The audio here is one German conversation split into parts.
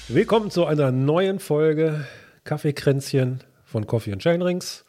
Willkommen zu einer neuen Folge Kaffeekränzchen von Coffee & Chainrings.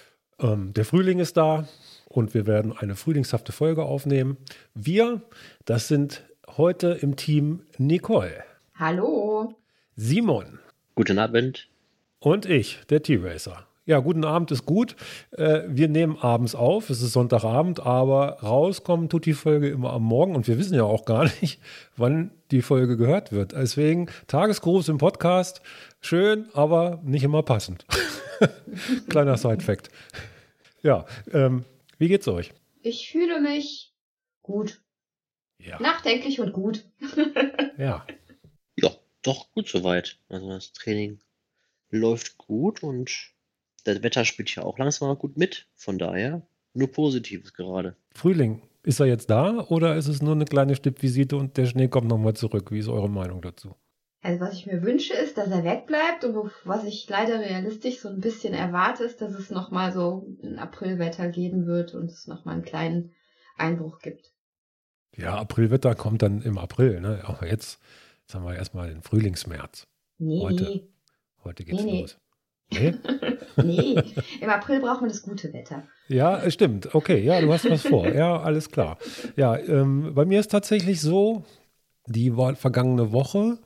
Der Frühling ist da und wir werden eine frühlingshafte Folge aufnehmen. Wir, das sind heute im Team Nicole, Hallo. Simon Guten Abend. und ich, der T-Racer. Ja, guten Abend ist gut. Wir nehmen abends auf, es ist Sonntagabend, aber rauskommen tut die Folge immer am Morgen und wir wissen ja auch gar nicht, wann die Folge gehört wird. Deswegen Tagesgruß im Podcast, schön, aber nicht immer passend. Kleiner Side-Fact. Ja, wie geht's euch? Ich fühle mich gut. Ja. Nachdenklich und gut. Ja, Ja, doch gut soweit. Also das Training läuft gut und das Wetter spielt ja auch langsam mal gut mit. Von daher nur Positives gerade. Frühling, ist er jetzt da oder ist es nur eine kleine Stippvisite und der Schnee kommt nochmal zurück? Wie ist eure Meinung dazu? Also was ich mir wünsche, ist, dass er wegbleibt und was ich leider realistisch so ein bisschen erwarte, ist, dass es nochmal so ein Aprilwetter geben wird und es nochmal einen kleinen Einbruch gibt. Ja, Aprilwetter kommt dann im April, ne? Aber jetzt haben wir erstmal den Frühlingsmärz. Nee. Heute geht's Nee. los. Nee? Nee, im April braucht man das gute Wetter. Ja, stimmt. Okay, ja, du hast was vor. Ja, alles klar. Ja, bei mir ist tatsächlich so, die vergangene Woche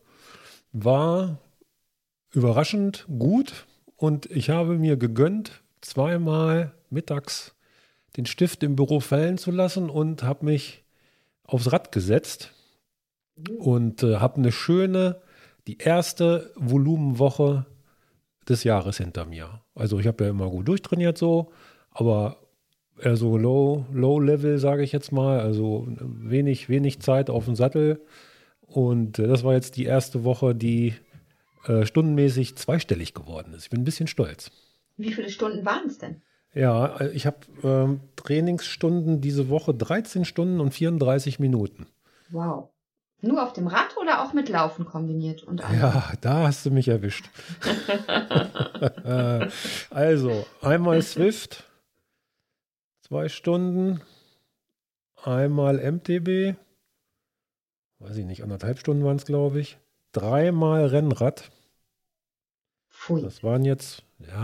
war überraschend gut und ich habe mir gegönnt, zweimal mittags den Stift im Büro fallen zu lassen und habe mich aufs Rad gesetzt und habe eine schöne, die erste Volumenwoche des Jahres hinter mir. Also ich habe ja immer gut durchtrainiert so, aber eher so Low-Level, sage ich jetzt mal, also wenig Zeit auf dem Sattel. Und das war jetzt die erste Woche, die stundenmäßig zweistellig geworden ist. Ich bin ein bisschen stolz. Wie viele Stunden waren es denn? Ja, ich habe Trainingsstunden diese Woche 13 Stunden und 34 Minuten. Wow. Nur auf dem Rad oder auch mit Laufen kombiniert? Und Ja, da hast du mich erwischt. Also, einmal Swift, 2 Stunden, einmal MTB, weiß ich nicht, 1,5 Stunden waren es, glaube ich. 3-mal Rennrad. Pfui. Das waren jetzt,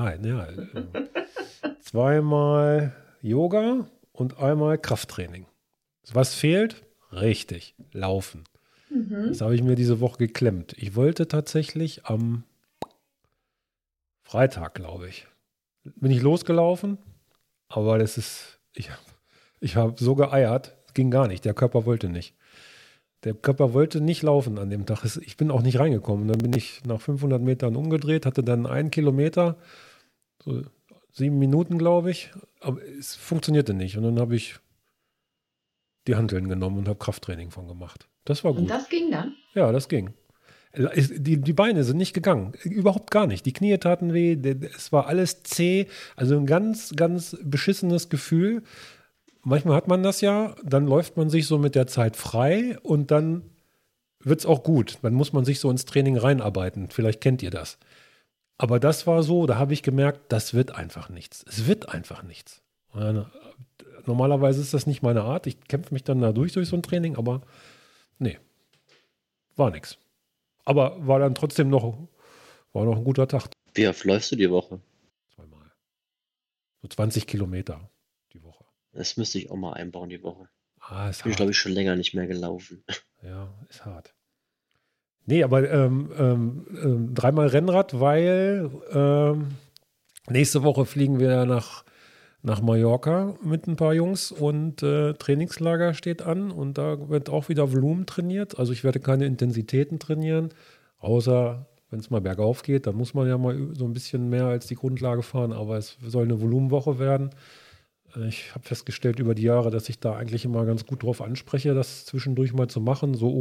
2-mal Yoga und einmal Krafttraining. Was fehlt? Richtig, Laufen. Das habe ich mir diese Woche geklemmt. Ich wollte tatsächlich am Freitag, glaube ich, bin ich losgelaufen, aber ich habe so geeiert, es ging gar nicht, der Körper wollte nicht. Der Körper wollte nicht laufen an dem Tag. Ich bin auch nicht reingekommen. Dann bin ich nach 500 Metern umgedreht, hatte dann 1 Kilometer, so 7 Minuten, glaube ich, aber es funktionierte nicht. Und dann habe ich die Hanteln genommen und habe Krafttraining von gemacht. Das war gut. Und das ging dann? Ja, das ging. Die Beine sind nicht gegangen. Überhaupt gar nicht. Die Knie taten weh. Es war alles zäh. Also ein ganz, ganz beschissenes Gefühl. Manchmal hat man das ja. Dann läuft man sich so mit der Zeit frei und dann wird es auch gut. Dann muss man sich so ins Training reinarbeiten. Vielleicht kennt ihr das. Aber das war so, da habe ich gemerkt, das wird einfach nichts. Es wird einfach nichts. Normalerweise ist das nicht meine Art. Ich kämpfe mich dann da durch so ein Training, aber nee, war nichts. Aber war dann trotzdem noch ein guter Tag. Wie oft läufst du die Woche? 2-mal. So 20 Kilometer die Woche. Das müsste ich auch mal einbauen die Woche. Ist Bin ich, hart. glaube ich, schon länger nicht mehr gelaufen. Ja, ist hart. Nee, aber 3-mal Rennrad, weil nächste Woche fliegen wir nach Mallorca mit ein paar Jungs und Trainingslager steht an und da wird auch wieder Volumen trainiert. Also ich werde keine Intensitäten trainieren, außer wenn es mal bergauf geht, dann muss man ja mal so ein bisschen mehr als die Grundlage fahren, aber es soll eine Volumenwoche werden. Ich habe festgestellt über die Jahre, dass ich da eigentlich immer ganz gut drauf anspreche, das zwischendurch mal zu machen, so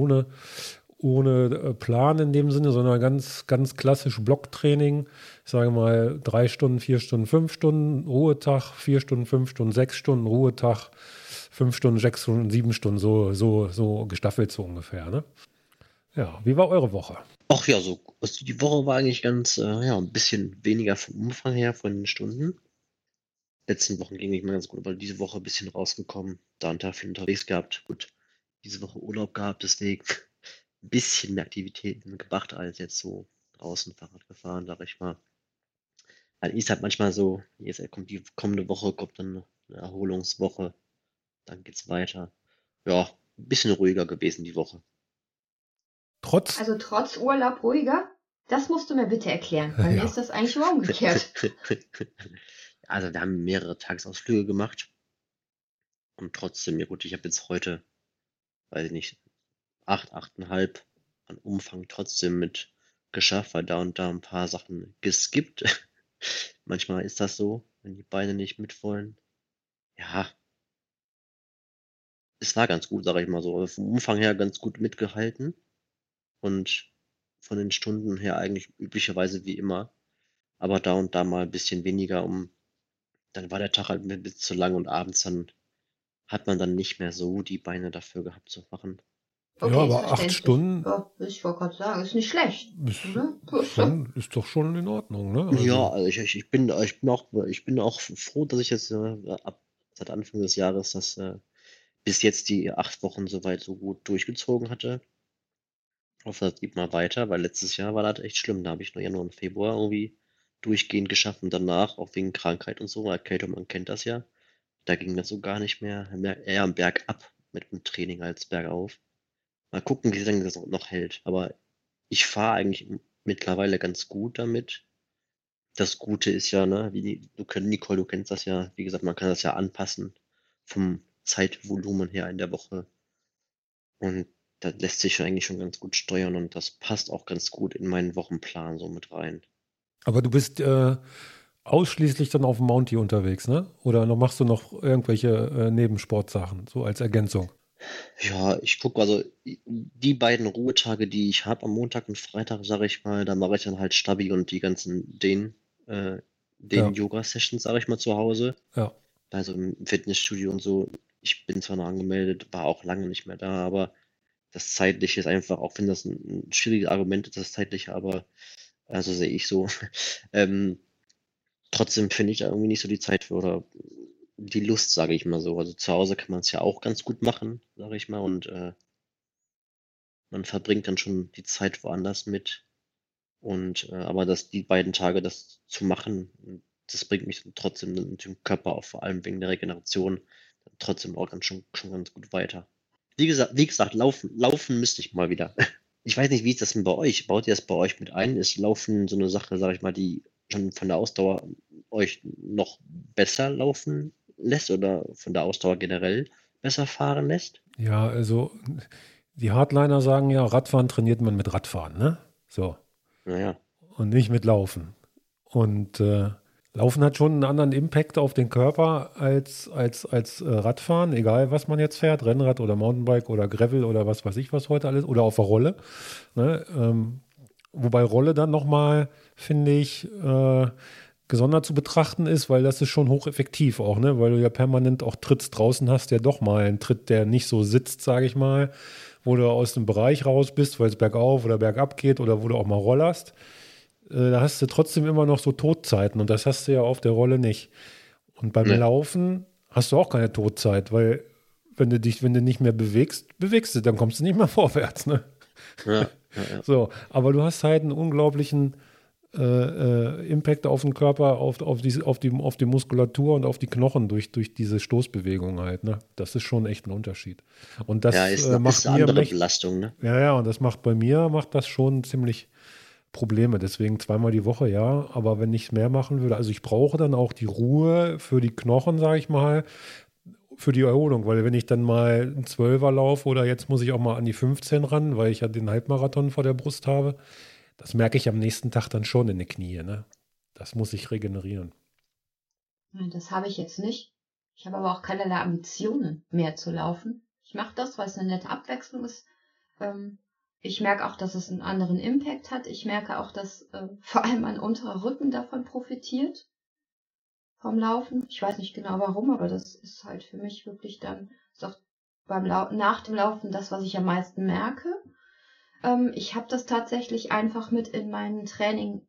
ohne Plan in dem Sinne, sondern ganz, ganz klassisch Blocktraining. Ich sage mal 3 Stunden, 4 Stunden, 5 Stunden, Ruhetag, 4 Stunden, 5 Stunden, 6 Stunden, Ruhetag, 5 Stunden, 6 Stunden, 7 Stunden, so gestaffelt so ungefähr. Ne? Ja, wie war eure Woche? Ach ja, so. Also die Woche war eigentlich ganz, ein bisschen weniger vom Umfang her, von den Stunden. Letzten Wochen ging nicht mehr ganz gut, aber diese Woche ein bisschen rausgekommen. Da einen Tag viel unterwegs gehabt. Gut, diese Woche Urlaub gehabt, deswegen bisschen mehr Aktivitäten gebracht als jetzt so draußen Fahrrad gefahren, sag ich mal. Dann ist halt manchmal so, jetzt kommt die kommende Woche, kommt dann eine Erholungswoche, dann geht's weiter. Ja, ein bisschen ruhiger gewesen die Woche. Trotz, Also trotz Urlaub ruhiger? Das musst du mir bitte erklären. Bei mir ja, ist das eigentlich immer umgekehrt. Also wir haben mehrere Tagesausflüge gemacht und trotzdem, ja gut, ich habe jetzt heute, weiß ich nicht, 8,5 an Umfang trotzdem mit geschafft, weil da und da ein paar Sachen geskippt. Manchmal ist das so, wenn die Beine nicht mitwollen. Ja, es war ganz gut, sage ich mal so. Also vom Umfang her ganz gut mitgehalten und von den Stunden her eigentlich üblicherweise wie immer. Aber da und da mal ein bisschen weniger, dann war der Tag halt ein bisschen zu lang und abends dann hat man dann nicht mehr so die Beine dafür gehabt zu machen. ja, Okay, ist aber 8 verständlich. Stunden Ja, ich wollte gerade sagen, ist nicht schlecht, ist, oder? ist doch schon in Ordnung, ne? Ja, Also, also ich bin auch froh, dass ich jetzt seit Anfang des Jahres das bis jetzt die 8 Wochen soweit so gut durchgezogen hatte. Ich hoffe, das geht mal weiter, weil letztes Jahr war das echt schlimm. Da habe ich nur Januar und Februar irgendwie durchgehend geschafft und danach, auch wegen Krankheit und so, Erkältung, man kennt das ja. Da ging das so gar nicht mehr, eher am Bergab mit dem Training als bergauf. Mal gucken, wie lange das noch hält. Aber ich fahre eigentlich mittlerweile ganz gut damit. Das Gute ist ja, ne, Nicole, du kennst das ja, wie gesagt, man kann das ja anpassen vom Zeitvolumen her in der Woche. Und das lässt sich eigentlich schon ganz gut steuern und das passt auch ganz gut in meinen Wochenplan so mit rein. aber du bist ausschließlich dann auf dem Mountie unterwegs, ne? Oder machst du noch irgendwelche Nebensportsachen, so als Ergänzung? Ja, ich gucke, also die beiden Ruhetage, die ich habe am Montag und Freitag, sage ich mal, da mache ich dann halt Stabi und die ganzen den Ja, Yoga-Sessions, sage ich mal, zu Hause. ja. Also im Fitnessstudio und so. Ich bin zwar noch angemeldet, war auch lange nicht mehr da, aber das Zeitliche ist einfach, auch wenn das ein schwieriges Argument ist, das Zeitliche, aber also sehe ich so. Ähm, Trotzdem finde ich da irgendwie nicht so die Zeit für oder die Lust, sage ich mal so. Also zu Hause kann man es ja auch ganz gut machen, sage ich mal, und man verbringt dann schon die Zeit woanders mit. Und aber die beiden Tage das zu machen, das bringt mich trotzdem mit dem Körper auch vor allem wegen der Regeneration trotzdem auch schon ganz gut weiter. Wie gesagt, laufen müsste ich mal wieder. Ich weiß nicht, wie ist das denn bei euch? Baut ihr das bei euch mit ein? Ist Laufen so eine Sache, sage ich mal, die schon von der Ausdauer euch noch besser laufen lässt oder von der Ausdauer generell besser fahren lässt? Ja, also die Hardliner sagen ja, Radfahren trainiert man mit Radfahren, ne? So. Naja, Und nicht mit Laufen. Und Laufen hat schon einen anderen Impact auf den Körper als Radfahren, egal was man jetzt fährt, Rennrad oder Mountainbike oder Gravel oder was weiß ich was heute alles, oder auf der Rolle. Ne? Wobei Rolle dann nochmal, finde ich, gesondert zu betrachten ist, weil das ist schon hocheffektiv auch, ne? Weil du ja permanent auch Tritts draußen hast, ja doch mal einen Tritt, der nicht so sitzt, sage ich mal, wo du aus dem Bereich raus bist, weil es bergauf oder bergab geht oder wo du auch mal rollerst. Da hast du trotzdem immer noch so Todzeiten und das hast du ja auf der Rolle nicht. Und beim ne, Laufen hast du auch keine Todzeit, weil wenn du nicht mehr bewegst du, dann kommst du nicht mehr vorwärts, ne? ja, ja, ja. So, aber du hast halt einen unglaublichen Impact auf den Körper, auf die Muskulatur und auf die Knochen durch diese Stoßbewegung halt, ne? Das ist schon echt ein Unterschied. Und Ja, das ist macht eine mir andere Belastung, ne? ja, und das macht bei mir, macht das schon ziemlich Probleme. Deswegen zweimal die Woche, ja. Aber wenn ich es mehr machen würde, also ich brauche dann auch die Ruhe für die Knochen, sage ich mal, für die Erholung. Weil wenn ich dann mal einen Zwölfer laufe oder jetzt muss ich auch mal an die 15 ran, weil ich ja den Halbmarathon vor der Brust habe, das merke ich am nächsten Tag dann schon in den Knie, ne? Das muss ich regenerieren. Nein, das habe ich jetzt nicht. Ich habe aber auch keinerlei Ambitionen, mehr zu laufen. Ich mache das, weil es eine nette Abwechslung ist. Ich merke auch, dass es einen anderen Impact hat. Ich merke auch, dass vor allem mein unterer Rücken davon profitiert, vom Laufen. Ich weiß nicht genau warum, aber das ist halt für mich wirklich dann, ist auch nach dem Laufen das, was ich am meisten merke. Ich habe das tatsächlich einfach mit in mein Training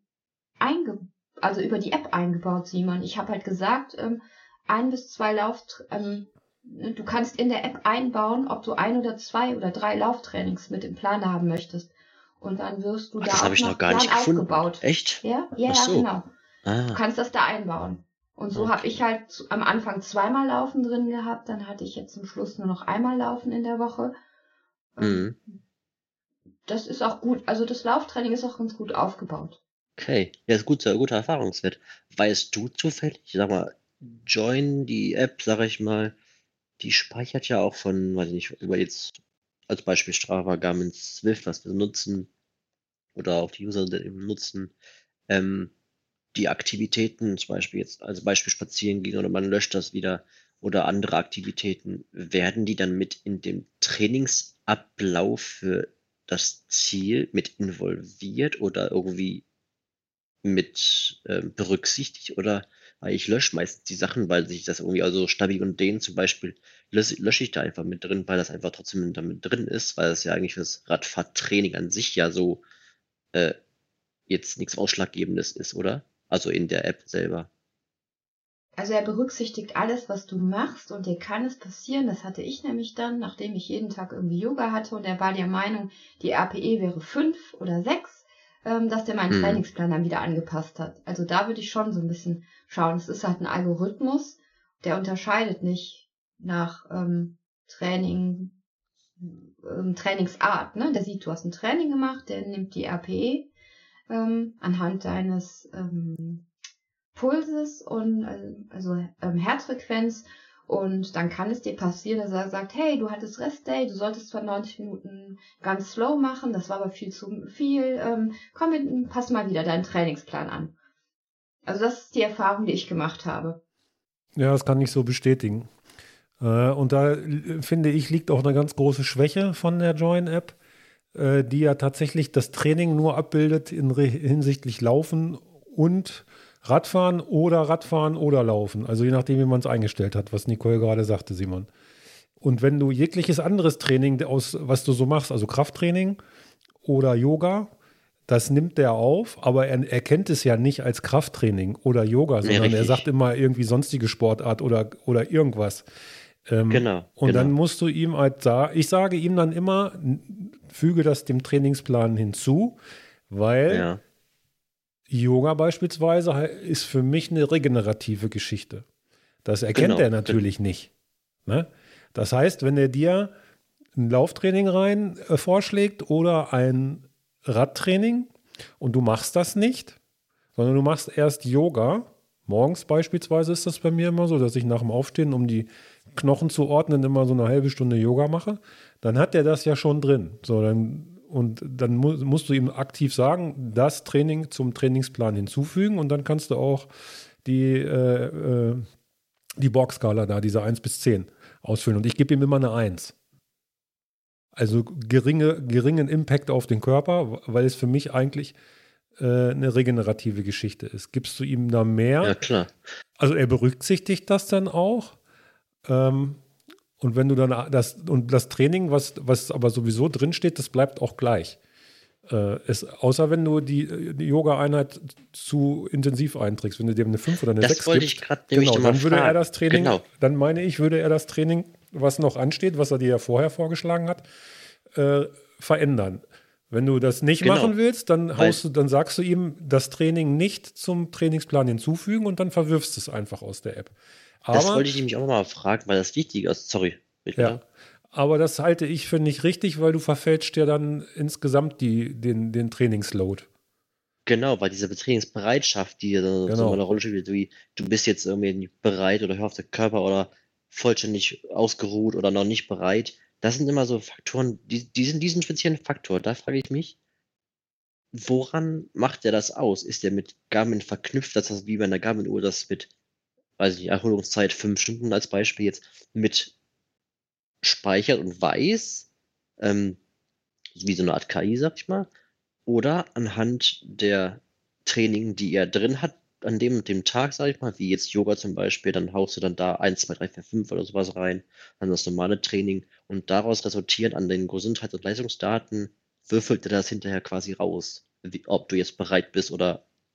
also über die App eingebaut, Simon. Ich habe halt gesagt, 1 bis 2 du kannst in der App einbauen, ob du 1 oder 2 oder 3 Lauftrainings mit im Plan haben möchtest. Und dann wirst du Ach, da das habe auch ich noch nach gar Plan nicht gefunden. aufgebaut. Echt? Ja, Ach ja, so. genau. Du Ah, kannst das da einbauen. Und so habe ich okay. halt am Anfang 2-mal Laufen drin gehabt, dann hatte ich jetzt zum Schluss nur noch 1-mal Laufen in der Woche. Mhm. Das ist auch gut, also das Lauftraining ist auch ganz gut aufgebaut. Okay. Ja, ist gut, sehr guter Erfahrungswert. Weißt du zufällig, sag mal, Join, die App, sag ich mal, die speichert ja auch von, weiß ich nicht, über jetzt als Beispiel Strava, Garmin, Swift, was wir nutzen, oder auch die User die eben nutzen, ähm, die Aktivitäten, zum Beispiel jetzt als Beispiel spazieren gehen oder man löscht das wieder oder andere Aktivitäten, werden die dann mit in dem Trainingsablauf für das Ziel mit involviert oder irgendwie mit berücksichtigt? Oder weil ich lösche meistens die Sachen, weil sich das irgendwie, also Stabi und den zum Beispiel, lösche ich da einfach mit drin, weil das einfach trotzdem damit drin ist, weil das ja eigentlich fürs Radfahrtraining an sich ja so äh, jetzt nichts Ausschlaggebendes ist, oder? Also in der App selber. Also er berücksichtigt alles, was du machst, und dir kann es passieren, das hatte ich nämlich dann, nachdem ich jeden Tag irgendwie Yoga hatte, und er war der Meinung, die RPE wäre 5 oder 6, dass der meinen Mhm. Trainingsplan dann wieder angepasst hat. Also da würde ich schon so ein bisschen schauen. Es ist halt ein Algorithmus, der unterscheidet nicht nach Trainingsart. Ne? Der sieht, du hast ein Training gemacht, der nimmt die RPE anhand deines Pulses und Herzfrequenz, und dann kann es dir passieren, dass er sagt, hey, du hattest Restday, du solltest zwar 90 Minuten ganz slow machen, das war aber viel zu viel, komm, pass mal wieder deinen Trainingsplan an. Also das ist die Erfahrung, die ich gemacht habe. Ja, das kann ich so bestätigen. Und da finde ich, liegt auch eine ganz große Schwäche von der Join-App, die ja tatsächlich das Training nur abbildet hinsichtlich Laufen und Radfahren oder Laufen. Also je nachdem, wie man es eingestellt hat, was Nicole gerade sagte, Simon. Und wenn du jegliches anderes Training was du so machst, also Krafttraining oder Yoga, das nimmt der auf, aber er erkennt es ja nicht als Krafttraining oder Yoga, Nee, sondern er sagt richtig. immer irgendwie sonstige Sportart oder irgendwas. Genau, Und dann genau. musst du ihm halt ich sage ihm dann immer, füge das dem Trainingsplan hinzu, weil Ja, Yoga beispielsweise ist für mich eine regenerative Geschichte. Das erkennt er genau, natürlich nicht. Ne? Das heißt, wenn er dir ein Lauftraining rein vorschlägt oder ein Radtraining und du machst das nicht, sondern du machst erst Yoga. Morgens beispielsweise ist das bei mir immer so, dass ich nach dem Aufstehen, um die Knochen zu ordnen, immer so eine halbe Stunde Yoga mache. Dann hat er das ja schon drin. Und dann musst du ihm aktiv sagen, das Training zum Trainingsplan hinzufügen, und dann kannst du auch die, die Borg-Skala da, diese 1 bis 10, ausfüllen. Und ich gebe ihm immer eine 1. Also geringen Impact auf den Körper, weil es für mich eigentlich eine regenerative Geschichte ist. Gibst du ihm da ja mehr? klar. Also er berücksichtigt das dann auch. Ähm, und wenn du dann das Training, was aber sowieso drinsteht, das bleibt auch gleich. Außer wenn du die Yoga-Einheit zu intensiv einträgst, wenn du dem eine 5 oder eine Das 6 wollte ich gibst, gerade nämlich genau, nochmal dann würde er fragen. das Training, Genau. dann meine ich, würde er das Training, was noch ansteht, was er dir ja vorher vorgeschlagen hat, verändern. Wenn du das nicht machen Genau. willst, dann Weil dann sagst du ihm, das Training nicht zum Trainingsplan hinzufügen, und dann verwirfst du es einfach aus der App. das Aber wollte ich nämlich auch nochmal fragen, weil das wichtig ist. Sorry, red ja, weiter. aber das halte ich für nicht richtig, weil du verfälscht ja dann insgesamt den Trainingsload. Genau, weil diese Trainingsbereitschaft, die da so mal eine Genau. Rolle spielt, wie du bist jetzt irgendwie nicht bereit oder hörst der Körper oder vollständig ausgeruht oder noch nicht bereit. Das sind immer so Faktoren, die sind diesen speziellen Faktor. Da frage ich mich, woran macht er das aus? Ist der mit Garmin verknüpft, dass das wie bei einer Garmin-Uhr das mit, weiß ich nicht, Erholungszeit 5 Stunden als Beispiel jetzt mit speichert und weiß, ähm, wie so eine Art KI, sag ich mal, oder anhand der Training, die er drin hat, an dem und dem Tag, sag ich mal, wie jetzt Yoga zum Beispiel, dann haust du dann da 1, 2, 3, 4, 5 oder sowas rein, dann das normale Training, und daraus resultiert an den Gesundheits- und Leistungsdaten, würfelt er das hinterher quasi raus, ob du jetzt bereit bist oder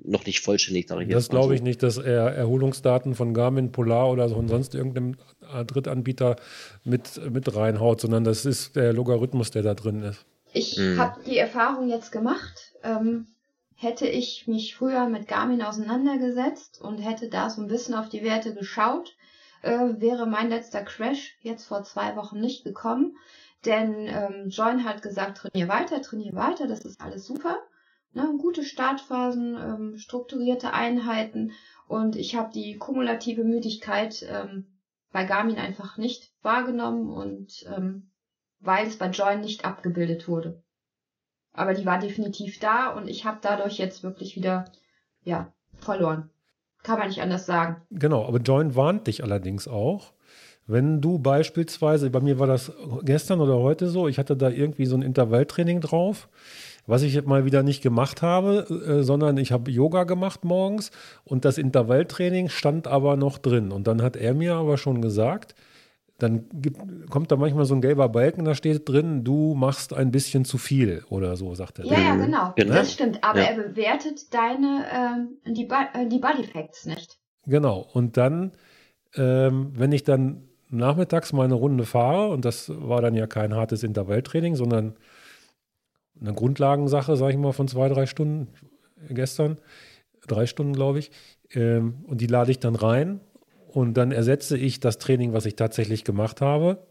noch nicht vollständig, sage ich Das jetzt mal glaube ich so. nicht, dass er Erholungsdaten von Garmin, Polar oder so und sonst irgendeinem Drittanbieter mit reinhaut, sondern das ist der Logarithmus, der da drin ist. Ich Mhm. habe die Erfahrung jetzt gemacht. Hätte ich mich früher mit Garmin auseinandergesetzt und hätte da so ein bisschen auf die Werte geschaut, wäre mein letzter Crash jetzt vor 2 Wochen nicht gekommen. Denn Join hat gesagt, trainier weiter, das ist alles super. Ne, gute Startphasen, strukturierte Einheiten und ich habe die kumulative Müdigkeit bei Garmin einfach nicht wahrgenommen und weil es bei Join nicht abgebildet wurde. Aber die war definitiv da und ich habe dadurch jetzt wirklich wieder, ja, verloren. Kann man nicht anders sagen. Genau, aber Join warnt dich allerdings auch. Wenn du beispielsweise, bei mir war das gestern oder heute so, ich hatte da irgendwie so ein Intervalltraining drauf, was ich mal wieder nicht gemacht habe, sondern ich habe Yoga gemacht morgens und das Intervalltraining stand aber noch drin. Und dann hat er mir aber schon gesagt, dann kommt da manchmal so ein gelber Balken, da steht drin, du machst ein bisschen zu viel oder so, sagt er. Ja, dann. genau, Genau. das stimmt. Aber Ja. er bewertet die Body Facts nicht. Genau. Und dann, wenn ich dann nachmittags mal eine Runde fahre, und das war dann ja kein hartes Intervalltraining, sondern eine Grundlagensache, sage ich mal, von 2, 3 Stunden gestern, 3 Stunden, glaube ich, und die lade ich dann rein und dann ersetze ich das Training, was ich tatsächlich gemacht habe.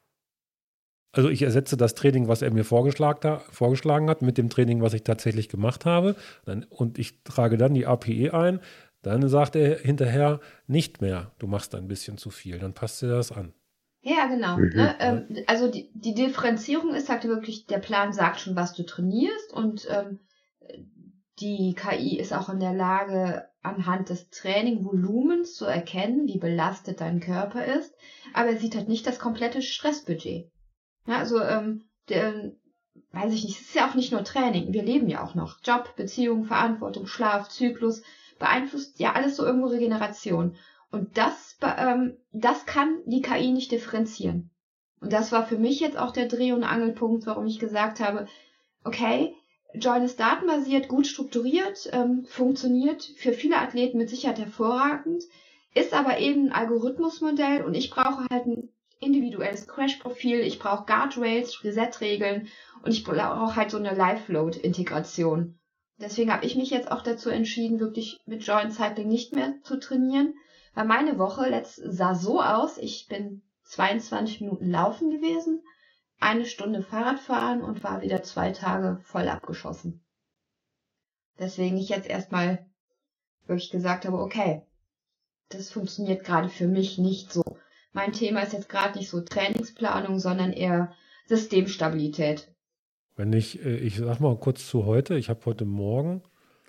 Also ich ersetze das Training, was er mir vorgeschlagen hat, mit dem Training, was ich tatsächlich gemacht habe. Und ich trage dann die APE ein. Dann sagt er hinterher nicht mehr, du machst ein bisschen zu viel. Dann passt dir das an. Ja, genau. Mhm. Ne? Also die Differenzierung ist halt wirklich, der Plan sagt schon, was du trainierst und die KI ist auch in der Lage, anhand des Trainingvolumens zu erkennen, wie belastet dein Körper ist, aber er sieht halt nicht das komplette Stressbudget. Ja, also weiß ich nicht, es ist ja auch nicht nur Training, wir leben ja auch noch. Job, Beziehung, Verantwortung, Schlaf, Zyklus, beeinflusst ja alles so irgendwo Regeneration. Und das kann die KI nicht differenzieren. Und das war für mich jetzt auch der Dreh- und Angelpunkt, warum ich gesagt habe, okay, Join ist datenbasiert, gut strukturiert, funktioniert für viele Athleten mit Sicherheit hervorragend, ist aber eben ein Algorithmusmodell und ich brauche halt ein individuelles Crash-Profil, ich brauche Guardrails, Reset-Regeln und ich brauche halt so eine Live-Load-Integration. Deswegen habe ich mich jetzt auch dazu entschieden, wirklich mit Join Cycling nicht mehr zu trainieren, weil meine Woche sah so aus, ich bin 22 Minuten laufen gewesen, 1 Stunde Fahrrad fahren und war wieder 2 Tage voll abgeschossen. Deswegen ich jetzt erstmal wirklich gesagt habe, okay, das funktioniert gerade für mich nicht so. Mein Thema ist jetzt gerade nicht so Trainingsplanung, sondern eher Systemstabilität. Wenn ich sag mal kurz zu heute, ich habe heute Morgen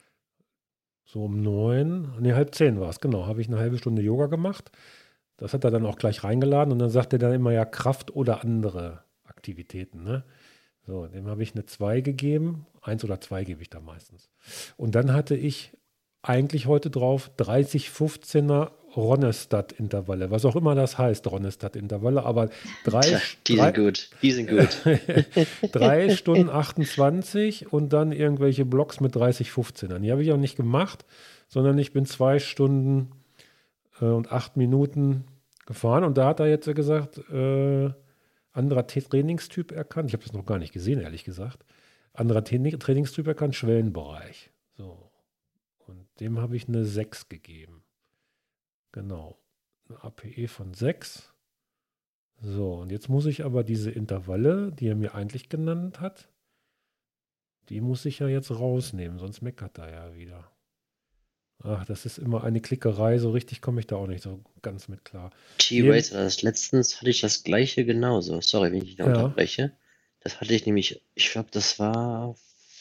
so um 9:30 war es, genau, habe ich eine halbe Stunde Yoga gemacht. Das hat er dann auch gleich reingeladen und dann sagt er dann immer ja Kraft oder andere Aktivitäten, ne? So, dem habe ich eine 2 gegeben. 1 oder 2 gebe ich da meistens. Und dann hatte ich eigentlich heute drauf 30-15er Ronestadt-Intervalle, was auch immer das heißt, Ronestadt-Intervalle, aber Tja, die sind gut. Die sind gut. 3 Stunden 28 und dann irgendwelche Blocks mit 30-15ern. Die habe ich auch nicht gemacht, sondern ich bin 2 Stunden und 8 Minuten gefahren und da hat er jetzt gesagt, anderer Trainingstyp erkannt. Ich habe das noch gar nicht gesehen, ehrlich gesagt. Anderer Trainingstyp erkannt, Schwellenbereich. So. Und dem habe ich eine 6 gegeben. Genau. Eine APE von 6. So, und jetzt muss ich aber diese Intervalle, die er mir eigentlich genannt hat, die muss ich ja jetzt rausnehmen, sonst meckert er ja wieder. Ach, das ist immer eine Klickerei, so richtig komme ich da auch nicht so ganz mit klar. T-Racer, letztens hatte ich das gleiche genauso. Sorry, wenn ich dich da Ja. unterbreche. Das hatte ich nämlich, ich glaube, das war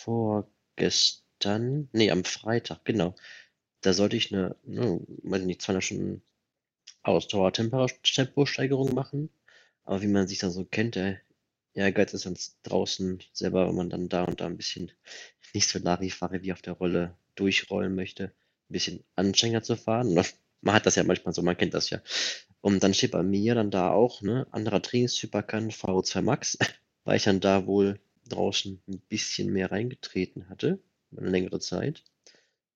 vorgestern, nee, am Freitag, genau. Da sollte ich eine, weiß nicht, 200 Stunden Ausdauer-Temposteigerung machen. Aber wie man sich dann so kennt, der Ehrgeiz ist dann draußen selber, wenn man dann da und da ein bisschen nicht so Larifari wie auf der Rolle durchrollen möchte, ein bisschen anstrengender zu fahren. Und man hat das ja manchmal so, man kennt das ja. Und dann steht bei mir dann da auch, ne, anderer Trainingstyp erkannt, VO2 Max, weil ich dann da wohl draußen ein bisschen mehr reingetreten hatte, eine längere Zeit.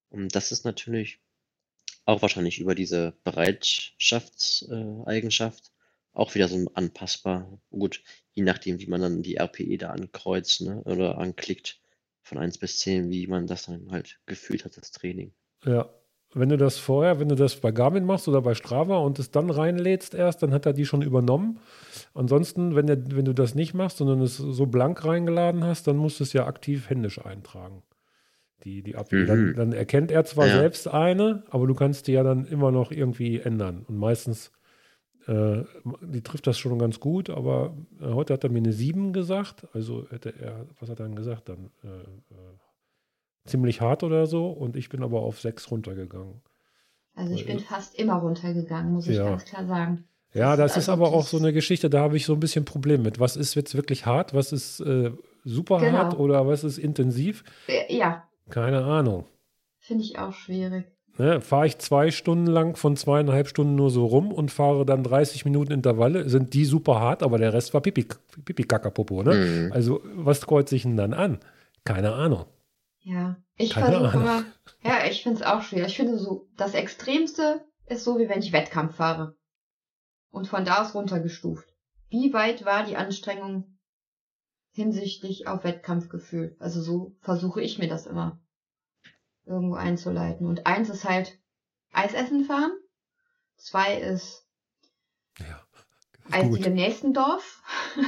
Und das ist natürlich auch wahrscheinlich über diese Bereitschaftseigenschaft auch wieder so anpassbar. Gut, je nachdem, wie man dann die RPE da ankreuzt, ne, oder anklickt von 1 bis 10, wie man das dann halt gefühlt hat, das Training. Ja. Wenn du das bei Garmin machst oder bei Strava und es dann reinlädst erst, dann hat er die schon übernommen. Ansonsten, wenn du das nicht machst, sondern es so blank reingeladen hast, dann musst du es ja aktiv händisch eintragen. Die API. Mhm. Dann erkennt er zwar Ja, selbst eine, aber du kannst die ja dann immer noch irgendwie ändern. Und meistens, die trifft das schon ganz gut, aber heute hat er mir eine 7 gesagt. Also was hat er dann gesagt? Dann ziemlich hart oder so. Und ich bin aber auf 6 runtergegangen. Also ich bin Weil, fast immer runtergegangen, muss ich ja. ganz klar sagen. Ja, das ist Also aber auch so das, eine Geschichte, da habe ich so ein bisschen Problem mit. Was ist jetzt wirklich hart? Was ist super hart genau. oder was ist intensiv? Ja, Keine Ahnung. finde ich auch schwierig. Ne, fahre ich 2 Stunden lang von 2,5 Stunden nur so rum und fahre dann 30 Minuten Intervalle, sind die super hart, aber der Rest war Pipi-Kaka-Popo, ne? mhm. Also, was kreuze ich denn dann an? Keine Ahnung. Ja, ich Keine versuche Ahnung. immer, ja, ich finde es auch schwierig. Ich finde so, das Extremste ist so, wie wenn ich Wettkampf fahre und von da aus runtergestuft. Wie weit war die Anstrengung hinsichtlich auf Wettkampfgefühl? Also so versuche ich mir das immer irgendwo einzuleiten. Und 1 ist halt Eisessen fahren, 2 ist Ja, Eisdiele gut. im nächsten Dorf.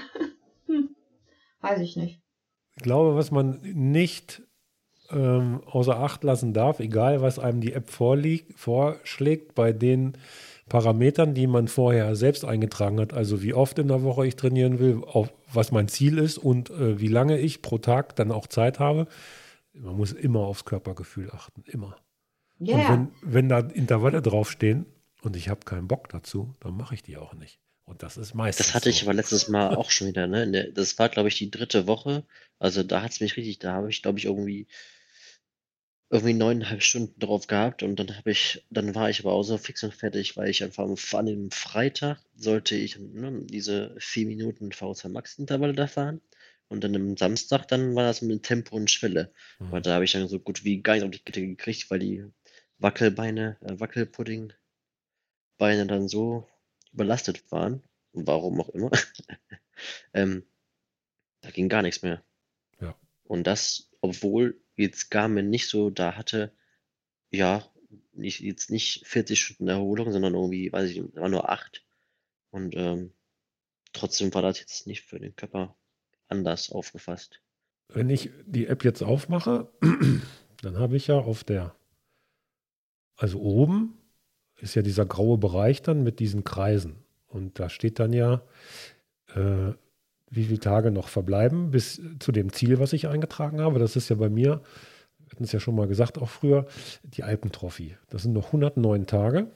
Weiß ich nicht. Ich glaube, was man nicht außer Acht lassen darf, egal was einem die App vorschlägt, bei den Parametern, die man vorher selbst eingetragen hat, also wie oft in der Woche ich trainieren will, auf, was mein Ziel ist und wie lange ich pro Tag dann auch Zeit habe, man muss immer aufs Körpergefühl achten, immer. Ja, Und ja. wenn da Intervalle draufstehen und ich habe keinen Bock dazu, dann mache ich die auch nicht. Und das ist Das meistens hatte ich so. aber letztes Mal auch schon wieder, ne? Das war, glaube ich, die 3. Woche. Also da hat es mich richtig, da habe ich, glaube ich, irgendwie 9,5 Stunden drauf gehabt und dann war ich aber auch so fix und fertig, weil ich einfach an dem Freitag sollte ich, ne, diese 4 Minuten VZ Max Intervalle da fahren und dann am Samstag dann war das mit Tempo und Schwelle. Aber Hm. da habe ich dann so gut wie gar nicht auf die Kette gekriegt, weil die Wackelpuddingbeine dann so überlastet waren. Warum auch immer. Ähm, Da ging gar nichts mehr. Ja. Und das, obwohl jetzt Garmin nicht so da hatte, ja, jetzt nicht 40 Stunden Erholung, sondern irgendwie, weiß ich nicht, war nur 8. Und trotzdem war das jetzt nicht für den Körper anders aufgefasst. Wenn ich die App jetzt aufmache, dann habe ich ja also oben ist ja dieser graue Bereich dann mit diesen Kreisen. Und da steht dann ja, äh, wie viele Tage noch verbleiben bis zu dem Ziel, was ich eingetragen habe. Das ist ja bei mir, wir hatten es ja schon mal gesagt, auch früher, die Alpentrophy. Das sind noch 109 Tage.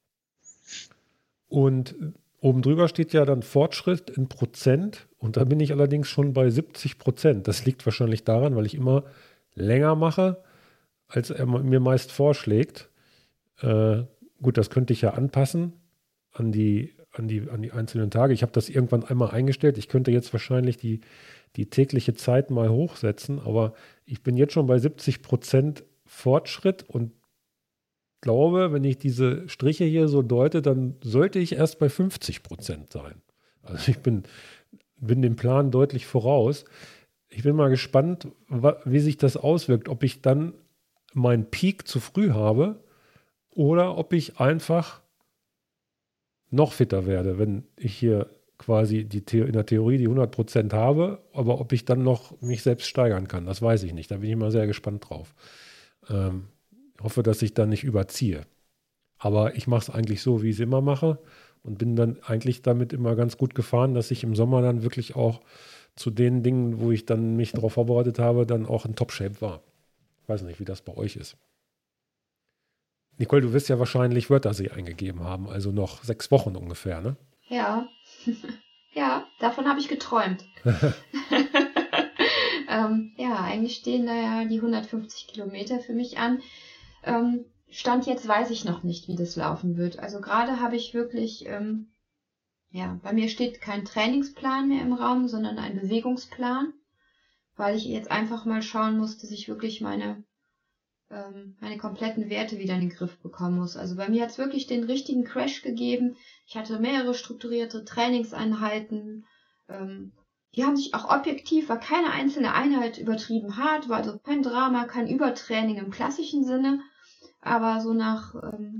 Und oben drüber steht ja dann Fortschritt in Prozent. Und da bin ich allerdings schon bei 70%. Das liegt wahrscheinlich daran, weil ich immer länger mache, als er mir meist vorschlägt. Äh, gut, das könnte ich ja anpassen an die einzelnen Tage. Ich habe das irgendwann einmal eingestellt. Ich könnte jetzt wahrscheinlich die tägliche Zeit mal hochsetzen, aber ich bin jetzt schon bei 70% Fortschritt und glaube, wenn ich diese Striche hier so deute, dann sollte ich erst bei 50% sein. Also ich bin dem Plan deutlich voraus. Ich bin mal gespannt, wie sich das auswirkt, ob ich dann meinen Peak zu früh habe oder ob ich einfach noch fitter werde, wenn ich hier quasi in der Theorie die 100% habe, aber ob ich dann noch mich selbst steigern kann, das weiß ich nicht. Da bin ich mal sehr gespannt drauf. Ich hoffe, dass ich da nicht überziehe. Aber ich mache es eigentlich so, wie ich es immer mache und bin dann eigentlich damit immer ganz gut gefahren, dass ich im Sommer dann wirklich auch zu den Dingen, wo ich dann mich darauf vorbereitet habe, dann auch in Top-Shape war. Ich weiß nicht, wie das bei euch ist. Nicole, du wirst ja wahrscheinlich Wörthersee eingegeben haben, also noch 6 Wochen ungefähr, ne? Ja. Ja, davon habe ich geträumt. Ja, eigentlich stehen da ja die 150 Kilometer für mich an. Stand jetzt weiß ich noch nicht, wie das laufen wird. Also gerade habe ich wirklich, ja, bei mir steht kein Trainingsplan mehr im Raum, sondern ein Bewegungsplan, weil ich jetzt einfach mal schauen muss, dass ich wirklich meine meine kompletten Werte wieder in den Griff bekommen muss. Also bei mir hat es wirklich den richtigen Crash gegeben. Ich hatte mehrere strukturierte Trainingseinheiten. Die haben sich auch objektiv, war keine einzelne Einheit übertrieben hart, war also kein Drama, kein Übertraining im klassischen Sinne. Aber so nach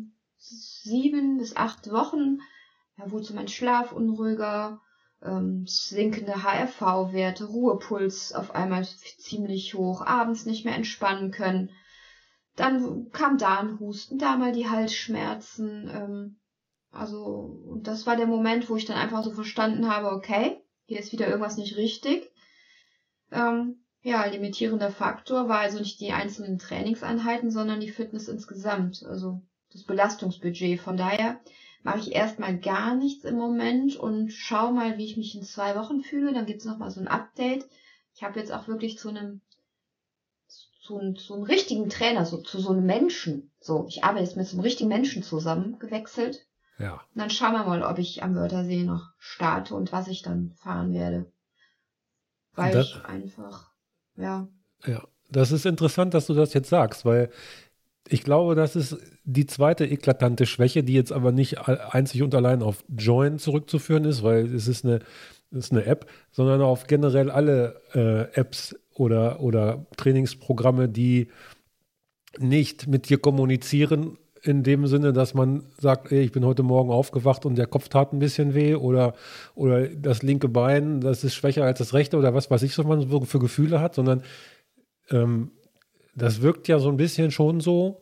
7 bis 8 Wochen wurde so mein Schlaf unruhiger, sinkende HRV-Werte, Ruhepuls auf einmal ziemlich hoch, abends nicht mehr entspannen können. Dann kam da ein Husten, da mal die Halsschmerzen. Und das war der Moment, wo ich dann einfach so verstanden habe, okay, hier ist wieder irgendwas nicht richtig. Limitierender Faktor war also nicht die einzelnen Trainingseinheiten, sondern die Fitness insgesamt, also das Belastungsbudget. Von daher mache ich erstmal gar nichts im Moment und schaue mal, wie ich mich in 2 Wochen fühle. Dann gibt's nochmal so ein Update. Ich habe jetzt auch wirklich zu einem richtigen Trainer, zu so einem Menschen, ich arbeite jetzt mit so einem richtigen Menschen zusammen gewechselt. Ja. Und dann schauen wir mal, ob ich am Wörthersee noch starte und was ich dann fahren werde. Weil ich einfach, Ja, das ist interessant, dass du das jetzt sagst, weil ich glaube, das ist die zweite eklatante Schwäche, die jetzt aber nicht einzig und allein auf Join zurückzuführen ist, weil es ist eine App, sondern auf generell alle Apps oder Trainingsprogramme, die nicht mit dir kommunizieren, in dem Sinne, dass man sagt, ey, ich bin heute Morgen aufgewacht und der Kopf tat ein bisschen weh oder das linke Bein, das ist schwächer als das rechte oder was weiß ich, was man so für Gefühle hat, sondern das wirkt ja so ein bisschen schon so,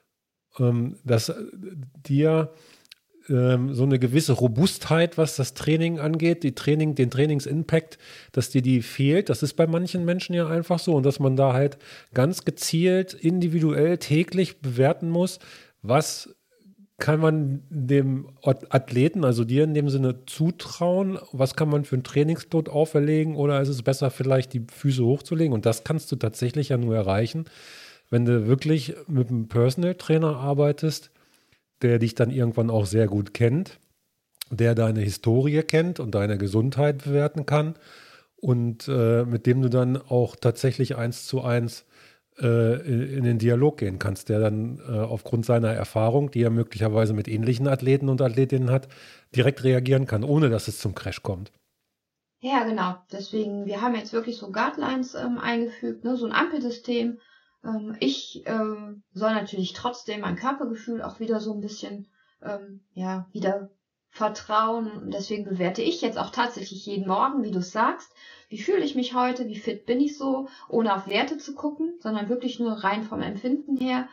dass dir so eine gewisse Robustheit, was das Training angeht, den Trainings-Impact, dass dir die fehlt. Das ist bei manchen Menschen ja einfach so und dass man da halt ganz gezielt, individuell, täglich bewerten muss, was kann man dem Athleten, also dir in dem Sinne zutrauen, was kann man für einen Trainingsload auferlegen oder ist es besser vielleicht die Füße hochzulegen und das kannst du tatsächlich ja nur erreichen, wenn du wirklich mit einem Personal Trainer arbeitest, der dich dann irgendwann auch sehr gut kennt, der deine Historie kennt und deine Gesundheit bewerten kann und mit dem du dann auch tatsächlich 1:1 in den Dialog gehen kannst, der dann aufgrund seiner Erfahrung, die er möglicherweise mit ähnlichen Athleten und Athletinnen hat, direkt reagieren kann, ohne dass es zum Crash kommt. Ja, genau. Deswegen, wir haben jetzt wirklich so Guidelines eingefügt, ne, so ein Ampelsystem. Ich soll natürlich trotzdem mein Körpergefühl auch wieder so ein bisschen wieder vertrauen. Und deswegen bewerte ich jetzt auch tatsächlich jeden Morgen, wie du es sagst, wie fühle ich mich heute, wie fit bin ich so, ohne auf Werte zu gucken, sondern wirklich nur rein vom Empfinden her.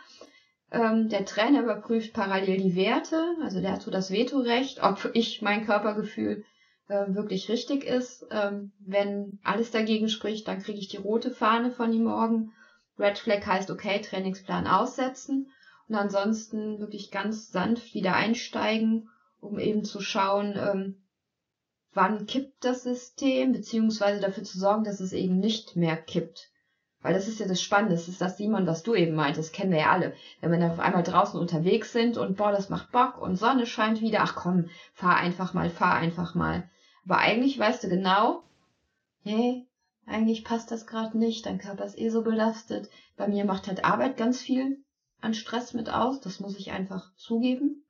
Der Trainer überprüft parallel die Werte, also der hat so das Vetorecht, ob mein Körpergefühl wirklich richtig ist. Wenn alles dagegen spricht, dann kriege ich die rote Fahne von ihm morgen. Red Flag heißt, okay, Trainingsplan aussetzen und ansonsten wirklich ganz sanft wieder einsteigen, um eben zu schauen, wann kippt das System, beziehungsweise dafür zu sorgen, dass es eben nicht mehr kippt. Weil das ist ja das Spannende, das ist das, Simon, was du eben meintest, kennen wir ja alle. Wenn wir dann auf einmal draußen unterwegs sind und das macht Bock und Sonne scheint wieder, ach komm, fahr einfach mal. Aber eigentlich weißt du genau, nee, eigentlich passt das gerade nicht, dein Körper ist so belastet. Bei mir macht halt Arbeit ganz viel an Stress mit aus, das muss ich einfach zugeben.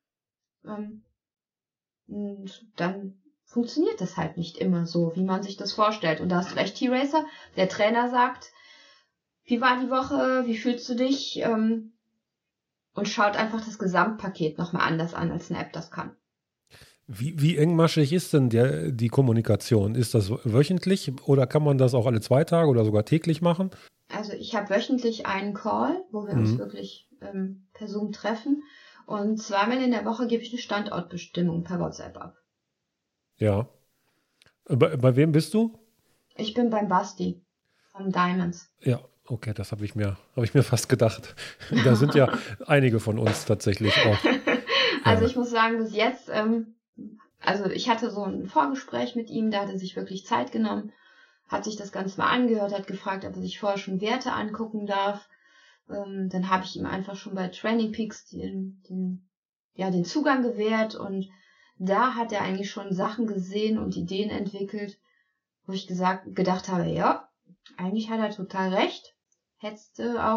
Und dann funktioniert das halt nicht immer so, wie man sich das vorstellt. Und da hast du recht, T-Racer, der Trainer sagt, wie war die Woche, wie fühlst du dich? Und schaut einfach das Gesamtpaket nochmal anders an, als eine App das kann. Wie engmaschig ist denn die Kommunikation? Ist das wöchentlich oder kann man das auch alle 2 Tage oder sogar täglich machen? Also ich habe wöchentlich einen Call, wo wir uns wirklich per Zoom treffen und 2-mal in der Woche gebe ich eine Standortbestimmung per WhatsApp ab. Ja. Bei wem bist du? Ich bin beim Basti von Diamonds. Ja, okay, das habe ich mir fast gedacht. Da sind ja einige von uns tatsächlich auch. Also ich muss sagen, bis jetzt, ich hatte so ein Vorgespräch mit ihm, da hat er sich wirklich Zeit genommen, hat sich das Ganze mal angehört, hat gefragt, ob er sich vorher schon Werte angucken darf. Dann habe ich ihm einfach schon bei Training Peaks den Zugang gewährt und da hat er eigentlich schon Sachen gesehen und Ideen entwickelt, wo ich gedacht habe, ja, eigentlich hat er total recht. Hättest du auch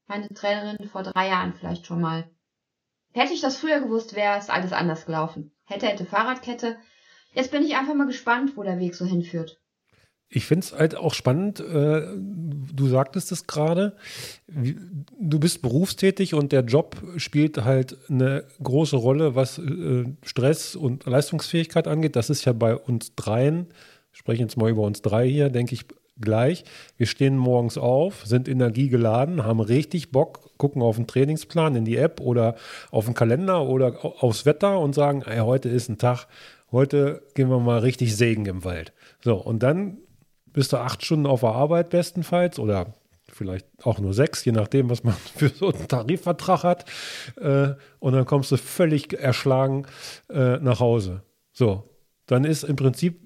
meine Trainerin vor 3 Jahren vielleicht schon mal. Hätte ich das früher gewusst, wäre es alles anders gelaufen. Hätte Fahrradkette. Jetzt bin ich einfach mal gespannt, wo der Weg so hinführt. Ich finde es halt auch spannend, du sagtest es gerade, du bist berufstätig und der Job spielt halt eine große Rolle, was Stress und Leistungsfähigkeit angeht. Das ist ja bei uns dreien, ich spreche jetzt mal über uns drei hier, denke ich gleich. Wir stehen morgens auf, sind energiegeladen, haben richtig Bock, gucken auf den Trainingsplan in die App oder auf den Kalender oder aufs Wetter und sagen, ey, heute ist ein Tag, heute gehen wir mal richtig Segen im Wald. So, und dann bist du 8 Stunden auf der Arbeit bestenfalls oder vielleicht auch nur 6, je nachdem, was man für so einen Tarifvertrag hat. Und dann kommst du völlig erschlagen nach Hause. So, dann ist im Prinzip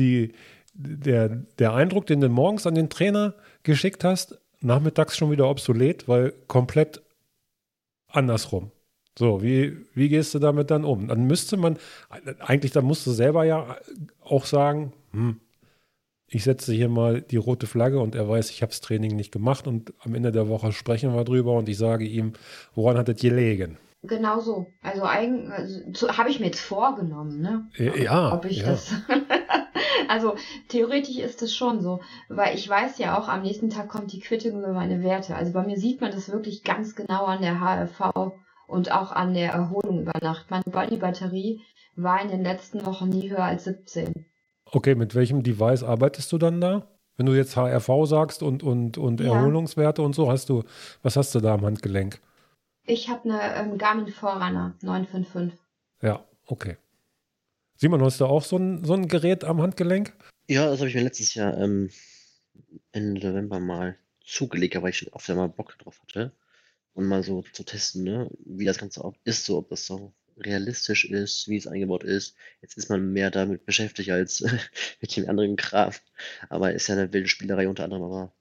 der Eindruck, den du morgens an den Trainer geschickt hast, nachmittags schon wieder obsolet, weil komplett andersrum. So, wie gehst du damit dann um? Dann müsste man, eigentlich, dann musst du selber ja auch sagen, ich setze hier mal die rote Flagge und er weiß, ich habe das Training nicht gemacht und am Ende der Woche sprechen wir drüber und ich sage ihm, woran hat es gelegen? Genau so. Also, habe ich mir jetzt vorgenommen, ne? Ja. Ob ich das. Also theoretisch ist es schon so, weil ich weiß ja auch, am nächsten Tag kommt die Quittung über meine Werte. Also bei mir sieht man das wirklich ganz genau an der HRV und auch an der Erholung über Nacht. Meine Body-Batterie war in den letzten Wochen nie höher als 17. Okay, mit welchem Device arbeitest du dann da? Wenn du jetzt HRV sagst und Erholungswerte und so, was hast du da am Handgelenk? Ich habe eine Garmin Forerunner 955. Ja, okay. Simon, hast du auch so ein Gerät am Handgelenk? Ja, das habe ich mir letztes Jahr Ende November mal zugelegt, weil ich schon oft mal Bock drauf hatte. Und mal so zu testen, ne, wie das Ganze auch ist, so ob das so realistisch ist, wie es eingebaut ist. Jetzt ist man mehr damit beschäftigt als mit dem anderen Kram. Aber ist ja eine wilde Spielerei unter anderem, aber